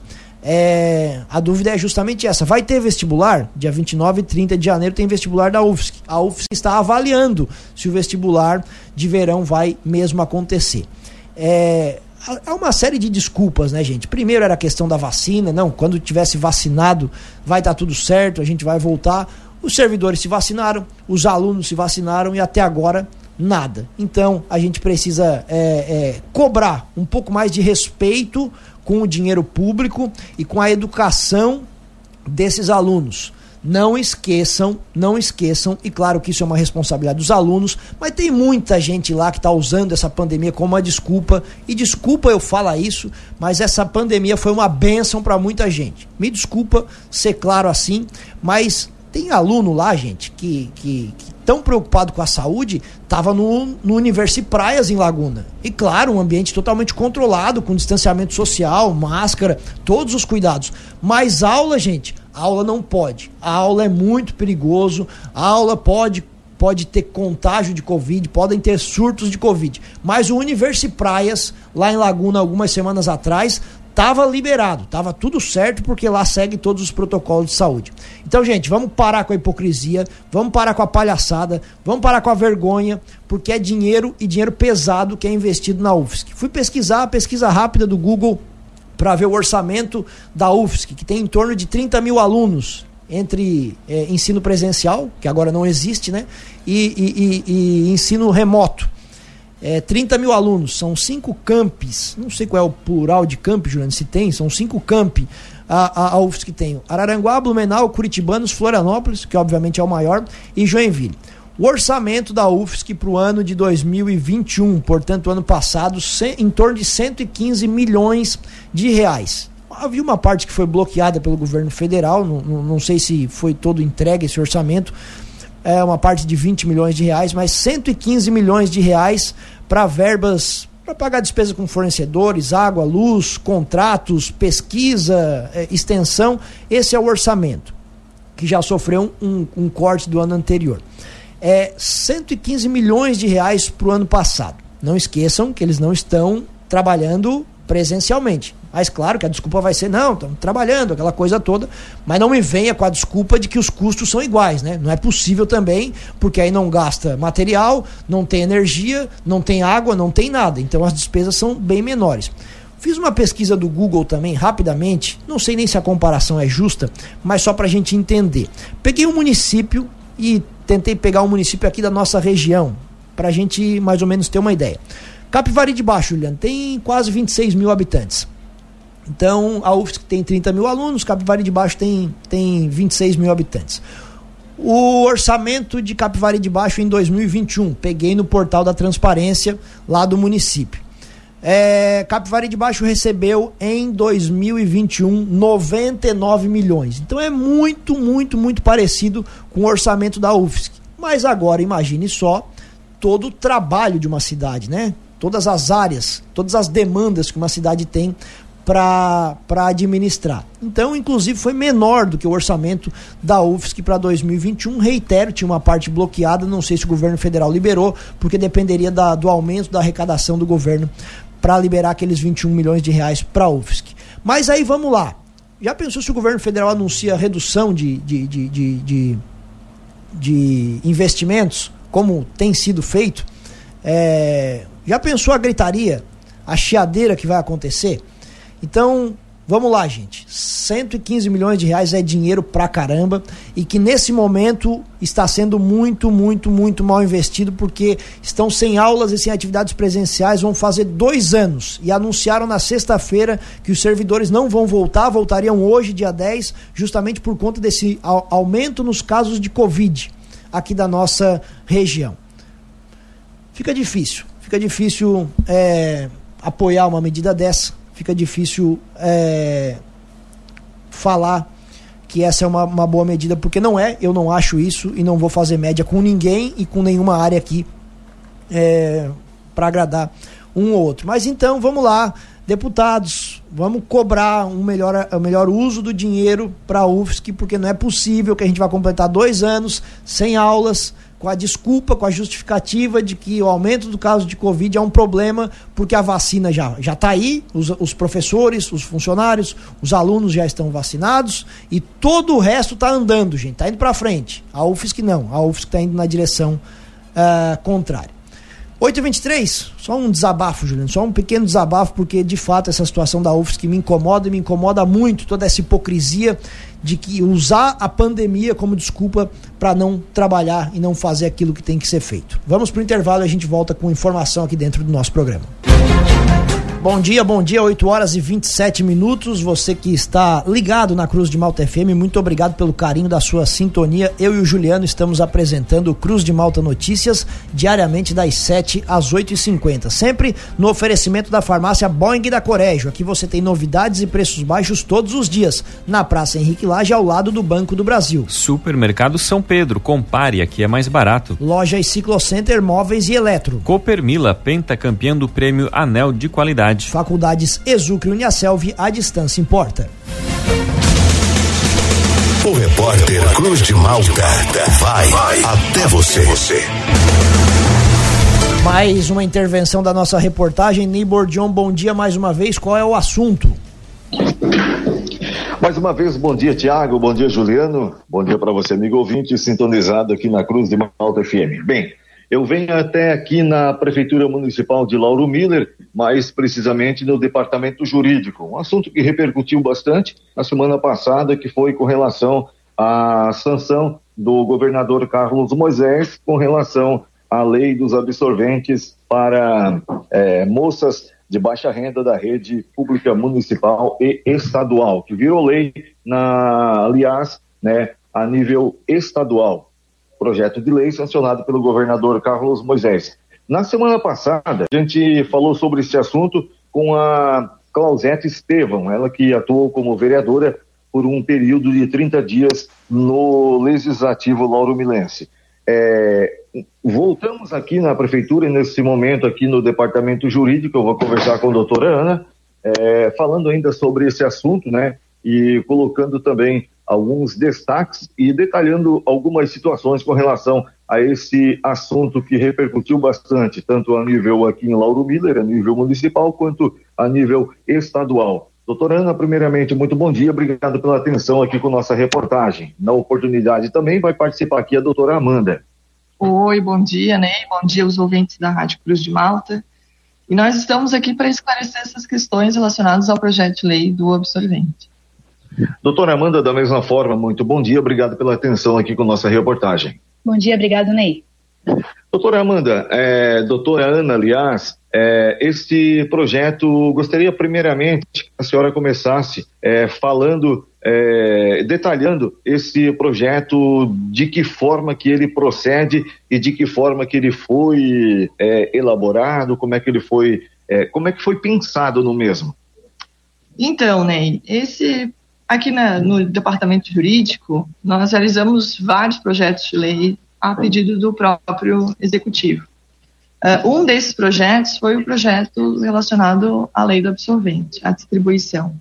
a dúvida é justamente essa. Vai ter vestibular? Dia 29 e 30 de janeiro tem vestibular da UFSC. A UFSC está avaliando se o vestibular de verão vai mesmo acontecer. Há uma série de desculpas, né, gente? Primeiro era a questão da vacina. Não, quando tivesse vacinado vai estar tudo certo, a gente vai voltar. Os servidores se vacinaram, os alunos se vacinaram e até agora nada. Então a gente precisa cobrar um pouco mais de respeito com o dinheiro público e com a educação desses alunos. Não esqueçam, e claro que isso é uma responsabilidade dos alunos, mas tem muita gente lá que está usando essa pandemia como uma desculpa, e desculpa eu falar isso, mas essa pandemia foi uma bênção para muita gente. Me desculpa ser claro assim, mas tem aluno lá, gente, que tão preocupado com a saúde, estava no Universo Praias em Laguna. E claro, um ambiente totalmente controlado, com distanciamento social, máscara, todos os cuidados. Mas aula, gente, aula não pode. A aula é muito perigoso, a aula pode ter contágio de Covid, podem ter surtos de Covid. Mas o Universo Praias, lá em Laguna, algumas semanas atrás, estava liberado, estava tudo certo, porque lá segue todos os protocolos de saúde. Então, gente, vamos parar com a hipocrisia, vamos parar com a palhaçada, vamos parar com a vergonha, porque é dinheiro e dinheiro pesado que é investido na UFSC. Fui pesquisar, a pesquisa rápida do Google, para ver o orçamento da UFSC, que tem em torno de 30 mil alunos, entre ensino presencial, que agora não existe, né, e ensino remoto. 30 mil alunos, são 5 campos, não sei qual é o plural de campi, Juliano, se tem, são 5 campi a UFSC que tem: Araranguá, Blumenau, Curitibanos, Florianópolis, que obviamente é o maior, e Joinville. O orçamento da UFSC para o ano de 2021, portanto, ano passado, em torno de 115 milhões de reais. Havia uma parte que foi bloqueada pelo governo federal, não sei se foi todo entregue esse orçamento, uma parte de 20 milhões de reais, mas 115 milhões de reais para verbas, para pagar despesa com fornecedores, água, luz, contratos, pesquisa, extensão. Esse é o orçamento, que já sofreu um corte do ano anterior. 115 milhões de reais para o ano passado. Não esqueçam que eles não estão trabalhando presencialmente. Mas claro que a desculpa vai ser, não, estamos trabalhando, aquela coisa toda, mas não me venha com a desculpa de que os custos são iguais, né? Não é possível também, porque aí não gasta material, não tem energia, não tem água, não tem nada. Então as despesas são bem menores. Fiz uma pesquisa do Google também, rapidamente, não sei nem se a comparação é justa, mas só pra gente entender. Peguei um município e tentei pegar um município aqui da nossa região, pra gente mais ou menos ter uma ideia. Capivari de Baixo, Juliano, tem quase 26 mil habitantes. Então, a UFSC tem 30 mil alunos, Capivari de Baixo tem 26 mil habitantes. O orçamento de Capivari de Baixo em 2021, peguei no portal da transparência lá do município. Capivari de Baixo recebeu em 2021 99 milhões. Então é muito, muito, muito parecido com o orçamento da UFSC. Mas agora imagine só todo o trabalho de uma cidade, né? Todas as áreas, todas as demandas que uma cidade tem para administrar. Então, inclusive, foi menor do que o orçamento da UFSC para 2021. Reitero, tinha uma parte bloqueada, não sei se o governo federal liberou, porque dependeria do aumento da arrecadação do governo para liberar aqueles 21 milhões de reais para a UFSC. Mas aí vamos lá. Já pensou se o governo federal anuncia redução de investimentos, como tem sido feito? Já pensou a gritaria, a chiadeira que vai acontecer? Então, vamos lá, gente. 115 milhões de reais é dinheiro pra caramba e que nesse momento está sendo muito, muito, muito mal investido porque estão sem aulas e sem atividades presenciais, vão fazer 2 anos e anunciaram na sexta-feira que os servidores não vão voltar, voltariam hoje, dia 10, justamente por conta desse aumento nos casos de Covid aqui da nossa região. Fica difícil apoiar uma medida dessa. Fica difícil falar que essa é uma boa medida, porque não é, eu não acho isso e não vou fazer média com ninguém e com nenhuma área aqui para agradar um ou outro. Mas então, vamos lá, deputados, vamos cobrar o melhor uso do dinheiro para a UFSC, porque não é possível que a gente vá completar 2 anos sem aulas, com a desculpa, com a justificativa de que o aumento do caso de Covid é um problema porque a vacina já está aí, os professores, os funcionários, os alunos já estão vacinados e todo o resto está andando, gente, está indo para frente. A UFSC não, a UFSC está indo na direção contrária. 8h23, só um desabafo, Juliano, só um pequeno desabafo, porque de fato essa situação da UFSC me incomoda muito, toda essa hipocrisia de que usar a pandemia como desculpa para não trabalhar e não fazer aquilo que tem que ser feito. Vamos pro intervalo e a gente volta com informação aqui dentro do nosso programa. Bom dia, 8h27, você que está ligado na Cruz de Malta FM, muito obrigado pelo carinho da sua sintonia. Eu e o Juliano estamos apresentando o Cruz de Malta Notícias diariamente das 7 às 8h50, sempre no oferecimento da farmácia Boing da Corégio. Aqui você tem novidades e preços baixos todos os dias, na Praça Henrique Lage, ao lado do Banco do Brasil. Supermercado São Pedro, compare, aqui é mais barato. Loja e Ciclocenter, móveis e eletro. Coopermila, pentacampeão do prêmio Anel de Qualidade. Faculdades Exucre e Uniaselv, a distância importa. O repórter Cruz de Malta vai até você. Mais uma intervenção da nossa reportagem. Nibor John, bom dia mais uma vez. Qual é o assunto? Mais uma vez, bom dia, Tiago, bom dia, Juliano, bom dia para você, amigo ouvinte, sintonizado aqui na Cruz de Malta FM. Bem, eu venho até aqui na Prefeitura Municipal de Lauro Miller, mais precisamente no Departamento Jurídico, um assunto que repercutiu bastante na semana passada, que foi com relação à sanção do governador Carlos Moisés com relação à lei dos absorventes para moças de baixa renda da rede pública municipal e estadual, que virou lei, aliás, a nível estadual. Projeto de lei sancionado pelo governador Carlos Moisés. Na semana passada, a gente falou sobre esse assunto com a Clausete Estevão, ela que atuou como vereadora por um período de 30 dias no Legislativo lauromilense. Voltamos aqui na Prefeitura, nesse momento aqui no Departamento Jurídico, eu vou conversar com a doutora Ana, falando ainda sobre esse assunto, e colocando também alguns destaques e detalhando algumas situações com relação a esse assunto que repercutiu bastante, tanto a nível aqui em Lauro Miller, a nível municipal, quanto a nível estadual. Doutora Ana, primeiramente, muito bom dia, obrigado pela atenção aqui com nossa reportagem. Na oportunidade também vai participar aqui a doutora Amanda. Oi, bom dia, Ney, bom dia aos ouvintes da Rádio Cruz de Malta. E nós estamos aqui para esclarecer essas questões relacionadas ao projeto de lei do absorvente. Doutora Amanda, da mesma forma, muito bom dia, obrigado pela atenção aqui com nossa reportagem. Bom dia, obrigado, Ney. Doutora Amanda, doutora Ana, aliás, este projeto, gostaria primeiramente que a senhora começasse falando, detalhando esse projeto, de que forma que ele procede e de que forma que ele foi elaborado, como é que foi pensado no mesmo. Então, Ney, aqui no departamento jurídico, nós realizamos vários projetos de lei a pedido do próprio executivo. Um desses projetos foi o projeto relacionado à lei do absorvente, à distribuição.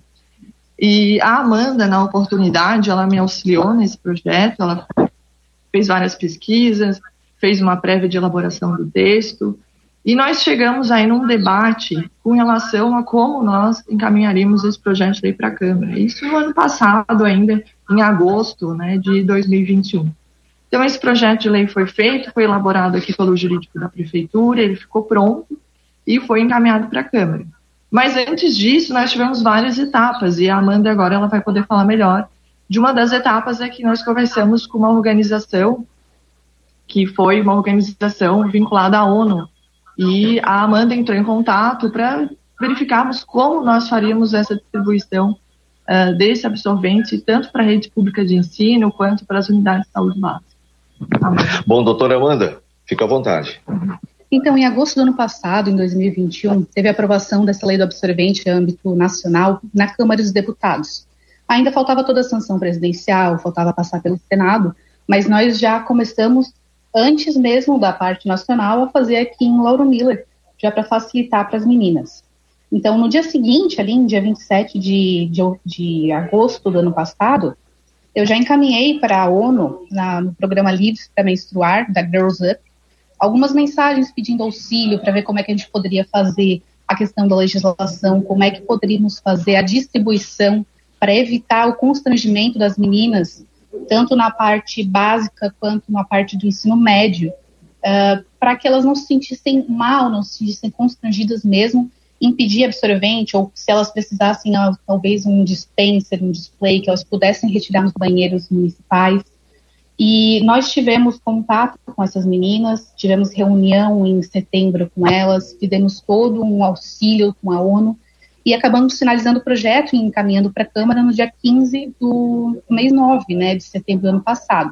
E a Amanda, na oportunidade, ela me auxiliou nesse projeto, ela fez várias pesquisas, fez uma prévia de elaboração do texto, e nós chegamos aí num debate com relação a como nós encaminharíamos esse projeto de lei para a Câmara. Isso no ano passado, ainda em agosto, de 2021. Então, esse projeto de lei foi feito, foi elaborado aqui pelo jurídico da Prefeitura, ele ficou pronto e foi encaminhado para a Câmara. Mas antes disso, nós tivemos várias etapas, e a Amanda agora ela vai poder falar melhor. De uma das etapas é que nós conversamos com uma organização, que foi uma organização vinculada à ONU, e a Amanda entrou em contato para verificarmos como nós faríamos essa distribuição desse absorvente, tanto para a rede pública de ensino, quanto para as unidades de saúde básica. Bom, doutora Amanda, fica à vontade. Então, em agosto do ano passado, em 2021, teve a aprovação dessa lei do absorvente em âmbito nacional na Câmara dos Deputados. Ainda faltava toda a sanção presidencial, faltava passar pelo Senado, mas nós já começamos, antes mesmo da parte nacional, a fazer aqui em Lauro Miller, já para facilitar para as meninas. Então, no dia seguinte, ali, no dia 27 de agosto do ano passado, eu já encaminhei para a ONU, no programa Livres para Menstruar, da Girls Up, algumas mensagens pedindo auxílio para ver como é que a gente poderia fazer a questão da legislação, como é que poderíamos fazer a distribuição para evitar o constrangimento das meninas, tanto na parte básica quanto na parte do ensino médio, para que elas não se sentissem mal, não se sentissem constrangidas mesmo em pedir absorvente, ou se elas precisassem talvez um dispenser, um display, que elas pudessem retirar nos banheiros municipais. E nós tivemos contato com essas meninas, tivemos reunião em setembro com elas, fizemos todo um auxílio com a ONU e acabamos finalizando o projeto e encaminhando para a Câmara no dia 15 do mês 9, de setembro do ano passado.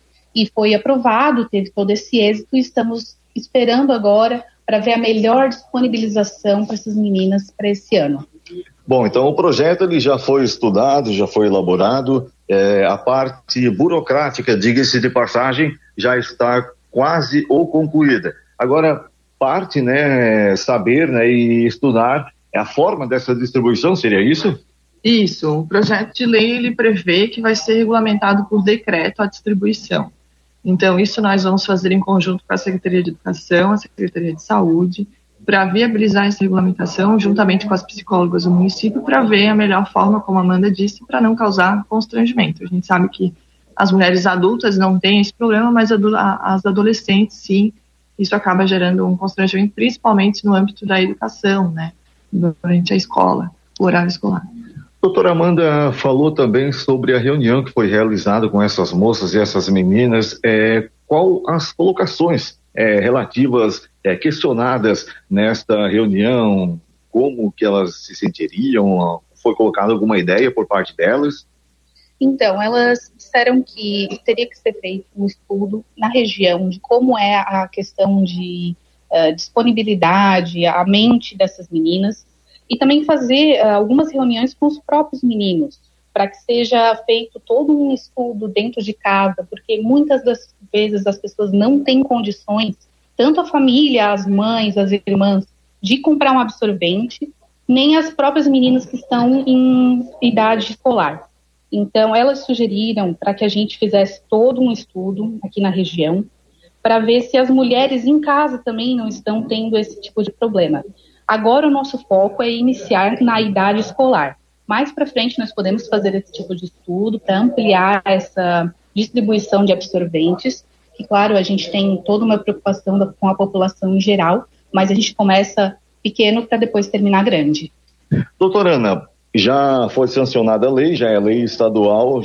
E foi aprovado, teve todo esse êxito e estamos esperando agora para ver a melhor disponibilização para essas meninas para esse ano. Bom, então o projeto ele já foi estudado, já foi elaborado, a parte burocrática, diga-se de passagem, já está quase ou concluída. Agora, parte, saber, e estudar a forma dessa distribuição, seria isso? Isso, o projeto de lei ele prevê que vai ser regulamentado por decreto a distribuição. Então, isso nós vamos fazer em conjunto com a Secretaria de Educação, a Secretaria de Saúde, para viabilizar essa regulamentação, juntamente com as psicólogas do município, para ver a melhor forma, como a Amanda disse, para não causar constrangimento. A gente sabe que as mulheres adultas não têm esse problema, mas as adolescentes, sim, isso acaba gerando um constrangimento, principalmente no âmbito da educação, durante a escola, o horário escolar. Doutora Amanda falou também sobre a reunião que foi realizada com essas moças e essas meninas. Qual as colocações relativas, questionadas nesta reunião? Como que elas se sentiriam? Foi colocada alguma ideia por parte delas? Então, elas disseram que teria que ser feito um estudo na região de como é a questão de disponibilidade, a mente dessas meninas, e também fazer algumas reuniões com os próprios meninos, para que seja feito todo um estudo dentro de casa, porque muitas das vezes as pessoas não têm condições, tanto a família, as mães, as irmãs, de comprar um absorvente, nem as próprias meninas que estão em idade escolar. Então, elas sugeriram para que a gente fizesse todo um estudo aqui na região, para ver se as mulheres em casa também não estão tendo esse tipo de problema. Agora o nosso foco é iniciar na idade escolar. Mais para frente nós podemos fazer esse tipo de estudo para ampliar essa distribuição de absorventes, que claro, a gente tem toda uma preocupação com a população em geral, mas a gente começa pequeno para depois terminar grande. Doutora Ana, já foi sancionada a lei, já é lei estadual,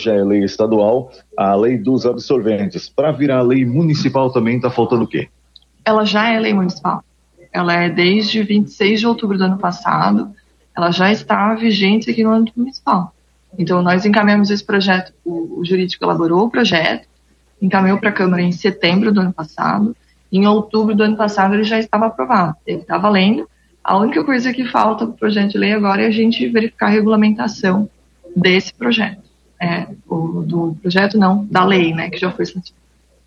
a lei dos absorventes. Para virar lei municipal também está faltando o quê? Ela já é lei municipal. Ela é desde 26 de outubro do ano passado, ela já está vigente aqui no âmbito municipal. Então, nós encaminhamos esse projeto, o jurídico elaborou o projeto, encaminhou para a Câmara em setembro do ano passado, em outubro do ano passado ele já estava aprovado, ele está valendo. A única coisa que falta para o projeto de lei agora é a gente verificar a regulamentação desse projeto. Do projeto não, da lei, né, que já foi sancionada.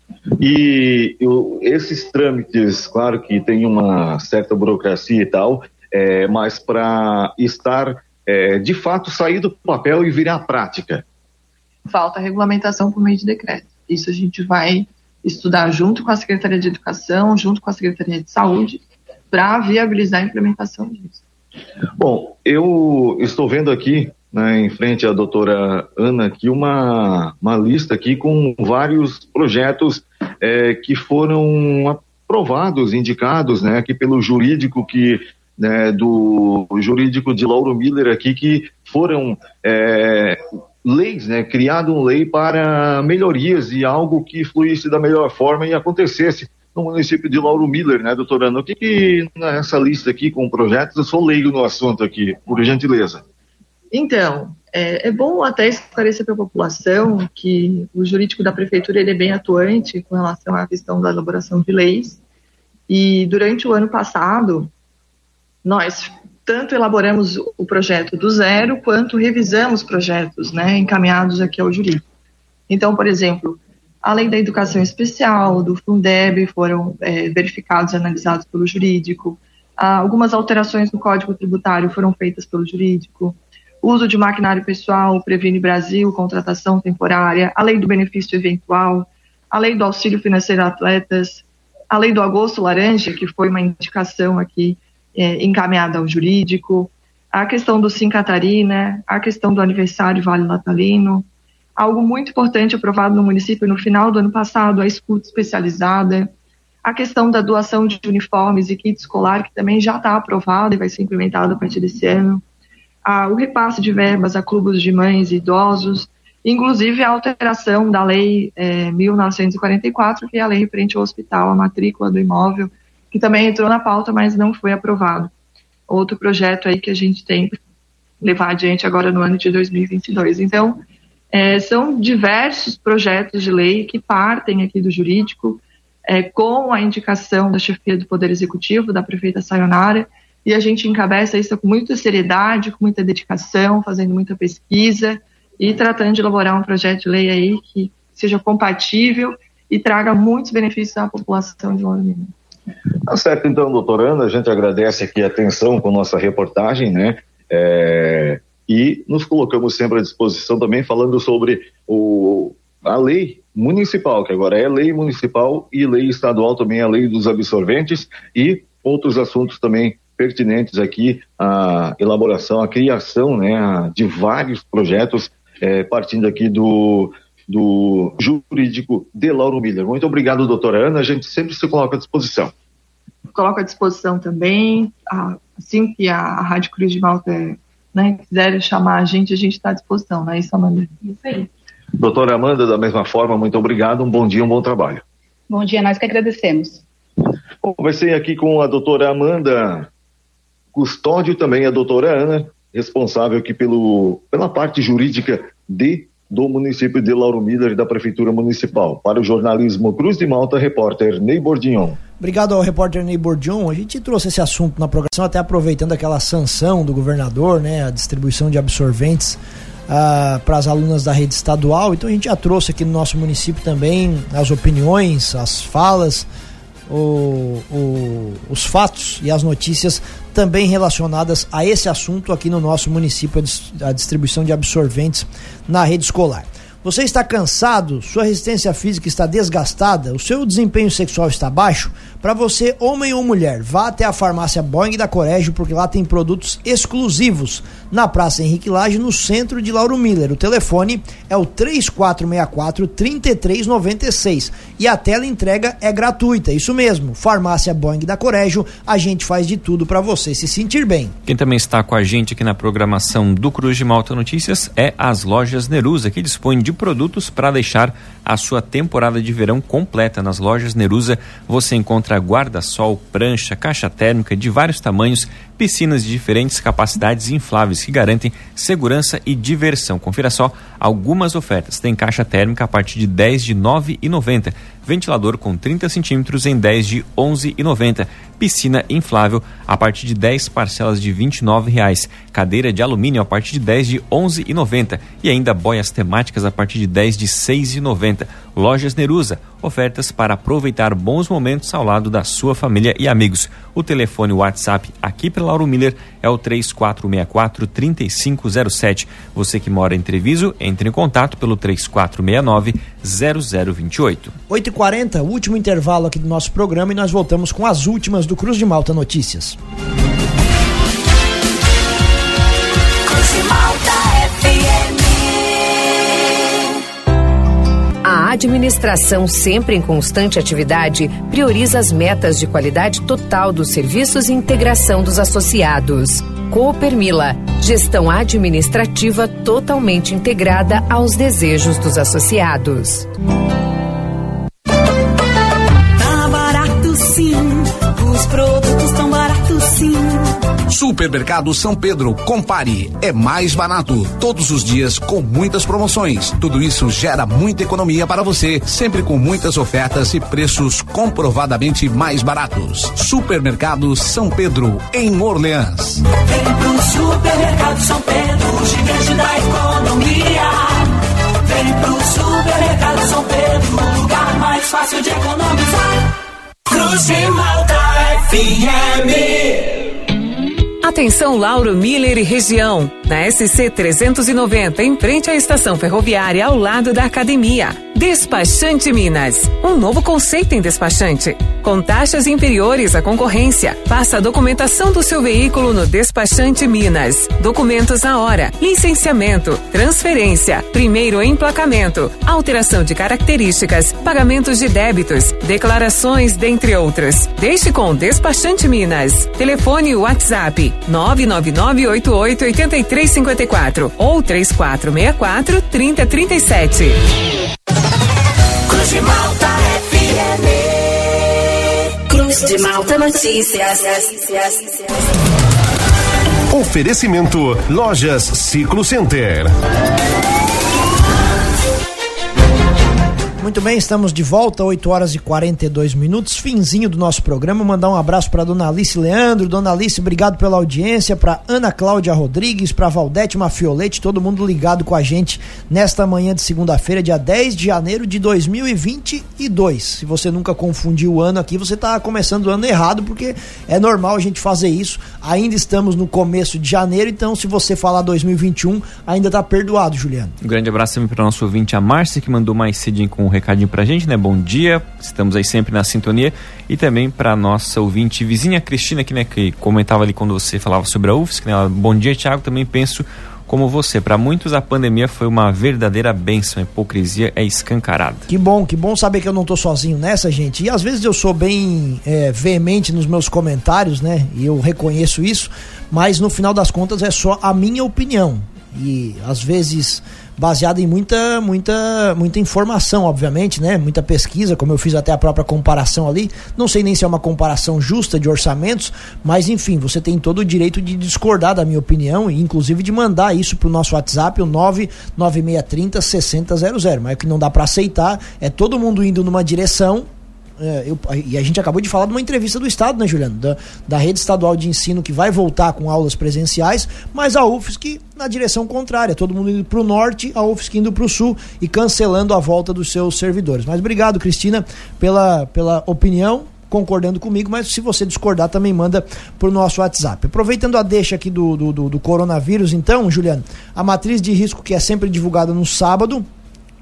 E esses trâmites, claro que tem uma certa burocracia e tal, mas para estar, de fato, sair do papel e virar prática? Falta a regulamentação por meio de decreto. Isso a gente vai estudar junto com a Secretaria de Educação, junto com a Secretaria de Saúde, para viabilizar a implementação disso. Bom, eu estou vendo aqui, né, em frente à doutora Ana, aqui uma lista aqui com vários projetos que foram aprovados, indicados, né, aqui pelo jurídico do jurídico de Lauro Miller aqui, que foram leis, né, criado lei para melhorias e algo que fluísse da melhor forma e acontecesse no município de Lauro Miller, né, doutora Ana? O que nessa lista aqui com projetos, eu sou leigo no assunto aqui, por gentileza. Então, é bom até esclarecer para a população que o jurídico da prefeitura ele é bem atuante com relação à questão da elaboração de leis, e durante o ano passado nós tanto elaboramos o projeto do zero quanto revisamos projetos, né, encaminhados aqui ao jurídico. Então, por exemplo, a lei da educação especial, do Fundeb, foram verificados e analisados pelo jurídico. Algumas alterações no Código Tributário foram feitas pelo jurídico. Uso de maquinário pessoal, o Previne Brasil, contratação temporária, a lei do benefício eventual, a lei do auxílio financeiro a atletas, a lei do agosto laranja, que foi uma indicação aqui encaminhada ao jurídico, a questão do Sim Catarina, a questão do aniversário Vale Natalino. Algo muito importante aprovado no município no final do ano passado, a escuta especializada, a questão da doação de uniformes e kit escolar, que também já está aprovada e vai ser implementada a partir desse ano, o repasse de verbas a clubes de mães e idosos, inclusive a alteração da lei 1944, que é a lei referente ao hospital, a matrícula do imóvel, que também entrou na pauta, mas não foi aprovado. Outro projeto aí que a gente tem que levar adiante agora no ano de 2022. Então, são diversos projetos de lei que partem aqui do jurídico, com a indicação da chefia do Poder Executivo, da prefeita Sayonara, e a gente encabeça isso com muita seriedade, com muita dedicação, fazendo muita pesquisa e tratando de elaborar um projeto de lei aí que seja compatível e traga muitos benefícios à população de Lauro Miller. Tá certo, então, doutora Ana, a gente agradece aqui a atenção com nossa reportagem, né? E nos colocamos sempre à disposição também falando sobre a lei municipal, que agora é lei municipal, e lei estadual também, a lei dos absorventes, e outros assuntos também pertinentes aqui, a elaboração, a criação, né, de vários projetos, partindo aqui do jurídico de Lauro Miller. Muito obrigado, doutora Ana, a gente sempre se coloca à disposição. Coloco à disposição também, assim que a Rádio Cruz de Malta quiser chamar a gente está à disposição, não é isso, Amanda? Isso aí. Doutora Amanda, da mesma forma, muito obrigado, um bom dia, um bom trabalho. Bom dia, nós que agradecemos. Conversei aqui com a doutora Amanda Custódio, também a doutora Ana, responsável aqui pela parte jurídica do município de Lauro Miller e da Prefeitura Municipal. Para o jornalismo Cruz de Malta, repórter Ney Bordignon. Obrigado ao repórter Ney Bordignon. A gente trouxe esse assunto na programação, até aproveitando aquela sanção do governador, né, a distribuição de absorventes para as alunas da rede estadual. Então a gente já trouxe aqui no nosso município também as opiniões, as falas, os fatos e as notícias também relacionadas a esse assunto aqui no nosso município, a distribuição de absorventes na rede escolar. Você está cansado? Sua resistência física está desgastada? O seu desempenho sexual está baixo? Para você, homem ou mulher, vá até a farmácia Boing da Corégio, porque lá tem produtos exclusivos. Na Praça Henrique Lage, no centro de Lauro Miller. O telefone é o 3464-3396 e a tela entrega é gratuita. Isso mesmo, farmácia Boing da Corégio, a gente faz de tudo para você se sentir bem. Quem também está com a gente aqui na programação do Cruz de Malta Notícias é as lojas Nerusa, que dispõem de produtos para deixar a sua temporada de verão completa. Nas lojas Nerusa você encontra guarda-sol, prancha, caixa térmica de vários tamanhos, piscinas de diferentes capacidades infláveis que garantem segurança e diversão. Confira só algumas ofertas. Tem caixa térmica a partir de 10 de R$ 9,90. Ventilador com 30 centímetros em 10 de R$ 11,90. Piscina inflável a partir de 10 parcelas de R$ 29,00. Cadeira de alumínio a partir de 10 de R$ 11,90. E ainda boias temáticas a partir de 10 de R$ 6,90. Lojas Nerusa, ofertas para aproveitar bons momentos ao lado da sua família e amigos. O telefone WhatsApp aqui para Lauro Miller é o 3464-3507. Você que mora em Treviso, entre em contato pelo 3469-0028. 8h40, último intervalo aqui do nosso programa e nós voltamos com as últimas do Cruz de Malta Notícias. Cruz de Malta FM. A administração, sempre em constante atividade, prioriza as metas de qualidade total dos serviços e integração dos associados. Coopermila, gestão administrativa totalmente integrada aos desejos dos associados. Tá barato sim, os produtos tão baratos sim. Supermercado São Pedro, compare, é mais barato, todos os dias com muitas promoções. Tudo isso gera muita economia para você, sempre com muitas ofertas e preços comprovadamente mais baratos. Supermercado São Pedro, em Orleans. Vem pro Supermercado São Pedro, o gigante da economia. Vem pro Supermercado São Pedro, o lugar mais fácil de economizar. Cruz de Malta FM. Atenção Lauro Miller e região, na SC 390, em frente à estação ferroviária ao lado da academia. Despachante Minas, um novo conceito em despachante, com taxas inferiores à concorrência. Faça a documentação do seu veículo no Despachante Minas. Documentos na hora, licenciamento, transferência, primeiro emplacamento, alteração de características, pagamentos de débitos, declarações, dentre outros. Deixe com Despachante Minas. Telefone WhatsApp 999888354 ou 3464-3037. Cruz de Malta FM. Cruz de Malta Notícias. Oferecimento Lojas Ciclo Center. Muito bem, estamos de volta, 8h42, finzinho do nosso programa. Mandar um abraço para dona Alice Leandro. Dona Alice, obrigado pela audiência. Para Ana Cláudia Rodrigues, para Valdete Mafiolete, todo mundo ligado com a gente nesta manhã de segunda-feira, dia 10 de janeiro de 2022. Se você nunca confundiu o ano aqui, você está começando o ano errado, porque é normal a gente fazer isso. Ainda estamos no começo de janeiro, então se você falar 2021, ainda está perdoado, Juliano. Um grande abraço também para o nosso ouvinte, a Márcia, que mandou mais cedinho com um recadinho pra gente, né? Bom dia, estamos aí sempre na sintonia. E também pra nossa ouvinte vizinha Cristina, que, né, que comentava ali quando você falava sobre a UFSC, né? Bom dia, Thiago, também penso como você. Para muitos a pandemia foi uma verdadeira bênção, a hipocrisia é escancarada. Que bom saber que eu não tô sozinho nessa, gente. E às vezes eu sou bem veemente nos meus comentários, né? E eu reconheço isso, mas no final das contas é só a minha opinião. E às vezes baseada em muita informação, obviamente, né? Muita pesquisa, como eu fiz até a própria comparação ali. Não sei nem se é uma comparação justa de orçamentos, mas enfim, você tem todo o direito de discordar da minha opinião e inclusive de mandar isso pro nosso WhatsApp, o 99630-6000. Mas o que não dá para aceitar é todo mundo indo numa direção. E a gente acabou de falar de uma entrevista do Estado, né, Juliano? Da rede estadual de ensino que vai voltar com aulas presenciais, mas a UFSC na direção contrária, todo mundo indo para o norte, a UFSC indo para o sul e cancelando a volta dos seus servidores. Mas obrigado, Cristina, pela opinião, concordando comigo, mas se você discordar também manda pro nosso WhatsApp. Aproveitando a deixa aqui do coronavírus, então, Juliano, a matriz de risco que é sempre divulgada no sábado,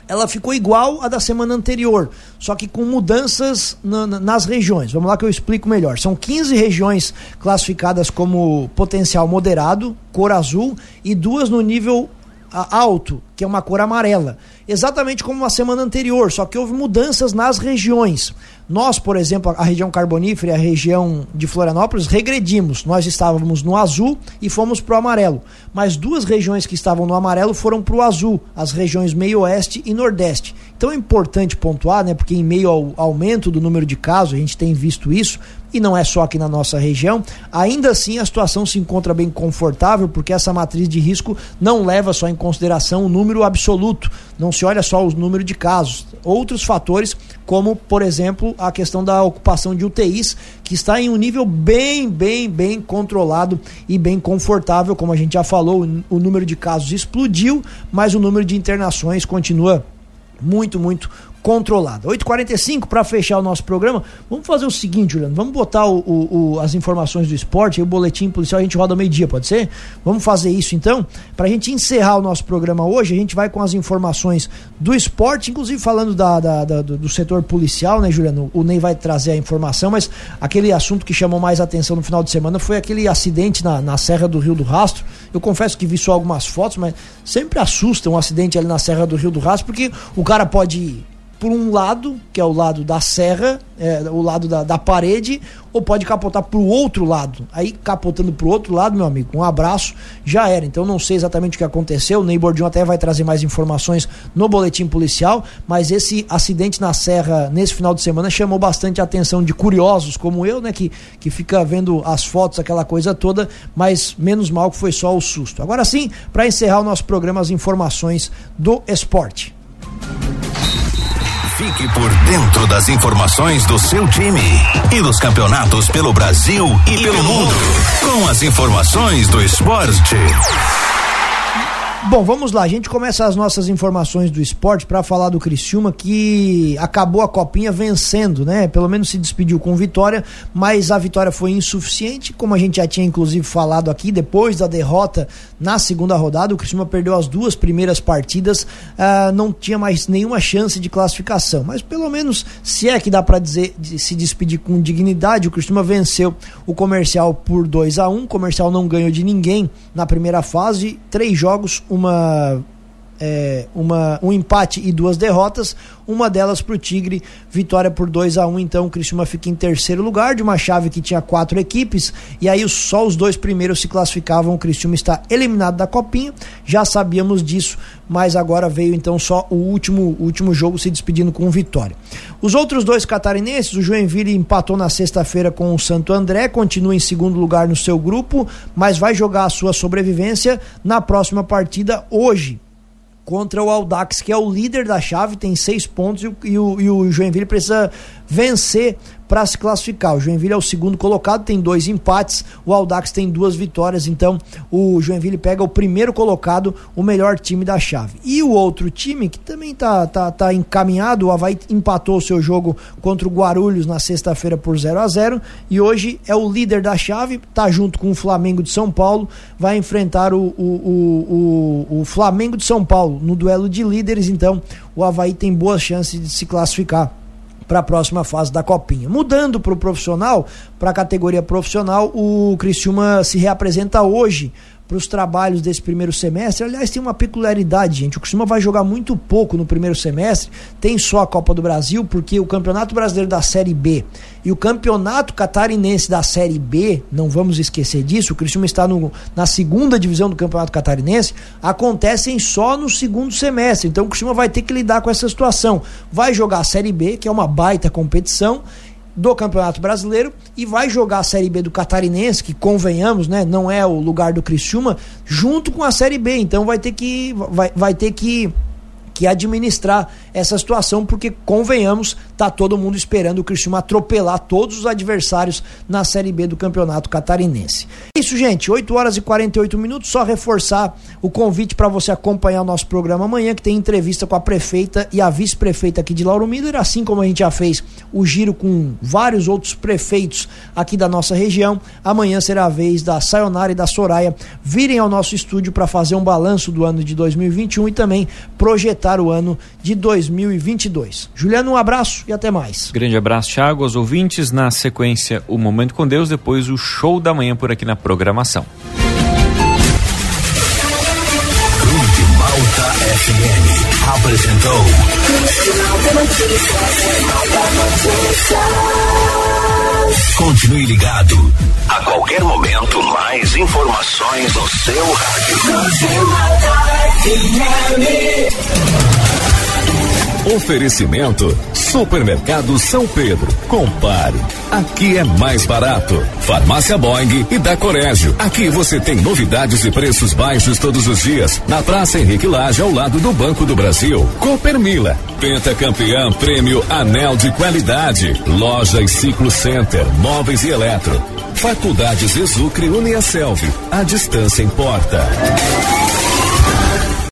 ela ficou igual à da semana anterior, só que com mudanças nas regiões. Vamos lá que eu explico melhor. São 15 regiões classificadas como potencial moderado, cor azul, e 2 no nível alto, que é uma cor amarela. Exatamente como na semana anterior, só que houve mudanças nas regiões. Nós, por exemplo, a região carbonífera e a região de Florianópolis, regredimos. Nós estávamos no azul e fomos para o amarelo. Mas 2 regiões que estavam no amarelo foram para o azul, as regiões meio oeste e nordeste. Então é importante pontuar, né, porque em meio ao aumento do número de casos, a gente tem visto isso, e não é só aqui na nossa região, ainda assim a situação se encontra bem confortável, porque essa matriz de risco não leva só em consideração o número absoluto, não se olha só o número de casos. Outros fatores, como, por exemplo, a questão da ocupação de UTIs, que está em um nível bem controlado e bem confortável, como a gente já falou, o número de casos explodiu, mas o número de internações continua muito controlada. 8h45 para fechar o nosso programa. Vamos fazer o seguinte, Juliano, vamos botar as informações do esporte, aí o boletim policial a gente roda ao meio-dia, pode ser? Vamos fazer isso então, pra gente encerrar o nosso programa hoje. A gente vai com as informações do esporte, inclusive falando do setor policial, né, Juliano? O Ney vai trazer a informação, mas aquele assunto que chamou mais atenção no final de semana foi aquele acidente na Serra do Rio do Rastro. Eu confesso que vi só algumas fotos, mas sempre assusta um acidente ali na Serra do Rio do Rastro, porque o cara pode ir por um lado, que é o lado da serra, o lado da parede, ou pode capotar pro outro lado. Aí capotando pro outro lado, meu amigo, um abraço, já era. Então não sei exatamente o que aconteceu, o Ney Bordinho até vai trazer mais informações no boletim policial, mas esse acidente na serra nesse final de semana chamou bastante a atenção de curiosos como eu, né, que fica vendo as fotos, aquela coisa toda, mas menos mal que foi só o susto. Agora sim, para encerrar o nosso programa, as informações do esporte. Fique por dentro das informações do seu time e dos campeonatos pelo Brasil e pelo mundo. Com as informações do esporte. Bom, vamos lá, a gente começa as nossas informações do esporte para falar do Criciúma, que acabou a copinha vencendo, né? Pelo menos se despediu com vitória, mas a vitória foi insuficiente, como a gente já tinha inclusive falado aqui, depois da derrota na segunda rodada, o Criciúma perdeu as 2 primeiras partidas, não tinha mais nenhuma chance de classificação, mas pelo menos, se é que dá para dizer, se despedir com dignidade, o Criciúma venceu o Comercial por 2-1, o Comercial não ganhou de ninguém na primeira fase, 3 jogos, um empate e 2 derrotas, uma delas pro Tigre, vitória por 2-1, então o Criciúma fica em terceiro lugar de uma chave que tinha 4 equipes, e aí só os 2 primeiros se classificavam. O Criciúma está eliminado da copinha, já sabíamos disso, mas agora veio então só o último jogo se despedindo com vitória. Os outros 2 catarinenses, o Joinville empatou na sexta-feira com o Santo André, continua em segundo lugar no seu grupo, mas vai jogar a sua sobrevivência na próxima partida hoje, contra o Audax, que é o líder da chave, tem 6 pontos, e o Joinville precisa vencer para se classificar. O Joinville é o segundo colocado, tem 2 empates, o Audax tem 2 vitórias, então o Joinville pega o primeiro colocado, o melhor time da chave. E o outro time, que também tá encaminhado, o Avaí empatou o seu jogo contra o Guarulhos na sexta-feira por 0-0, e hoje é o líder da chave, tá junto com o Flamengo de São Paulo, vai enfrentar o Flamengo de São Paulo no duelo de líderes, então o Avaí tem boas chances de se classificar para a próxima fase da copinha. Mudando para o profissional, para a categoria profissional, o Criciúma se reapresenta hoje para os trabalhos desse primeiro semestre. Aliás, tem uma peculiaridade, gente, o Criciúma vai jogar muito pouco no primeiro semestre, tem só a Copa do Brasil, porque o Campeonato Brasileiro da Série B e o Campeonato Catarinense da Série B, não vamos esquecer disso, o Criciúma está na segunda divisão do Campeonato Catarinense, acontecem só no segundo semestre, então o Criciúma vai ter que lidar com essa situação, vai jogar a Série B, que é uma baita competição do Campeonato Brasileiro, e vai jogar a Série B do Catarinense, que convenhamos, né, não é o lugar do Criciúma, junto com a Série B, então vai ter que administrar essa situação, porque convenhamos, tá todo mundo esperando o Criciúma atropelar todos os adversários na Série B do Campeonato Catarinense. É isso, gente, 8h48, só reforçar o convite para você acompanhar o nosso programa amanhã, que tem entrevista com a prefeita e a vice-prefeita aqui de Lauro Miller, assim como a gente já fez o giro com vários outros prefeitos aqui da nossa região. Amanhã será a vez da Sayonara e da Soraya virem ao nosso estúdio para fazer um balanço do ano de 2021 e também projetar o ano de 2022. Juliano, um abraço e até mais. Grande abraço, Thiago, aos ouvintes. Na sequência, o Momento com Deus, depois o Show da Manhã por aqui na programação. Cruz de Malta FM apresentou Continue ligado. A qualquer momento, mais informações no seu rádio. Cruz de Malta FM. Oferecimento Supermercado São Pedro. Compare. Aqui é mais barato. Farmácia Boing e da Corégio. Aqui você tem novidades e preços baixos todos os dias. Na Praça Henrique Lage, ao lado do Banco do Brasil. Coopermila. Pentacampeã Prêmio Anel de Qualidade. Loja e Ciclo Center. Móveis e eletro. Faculdades Exucre Uniaselv. A distância importa.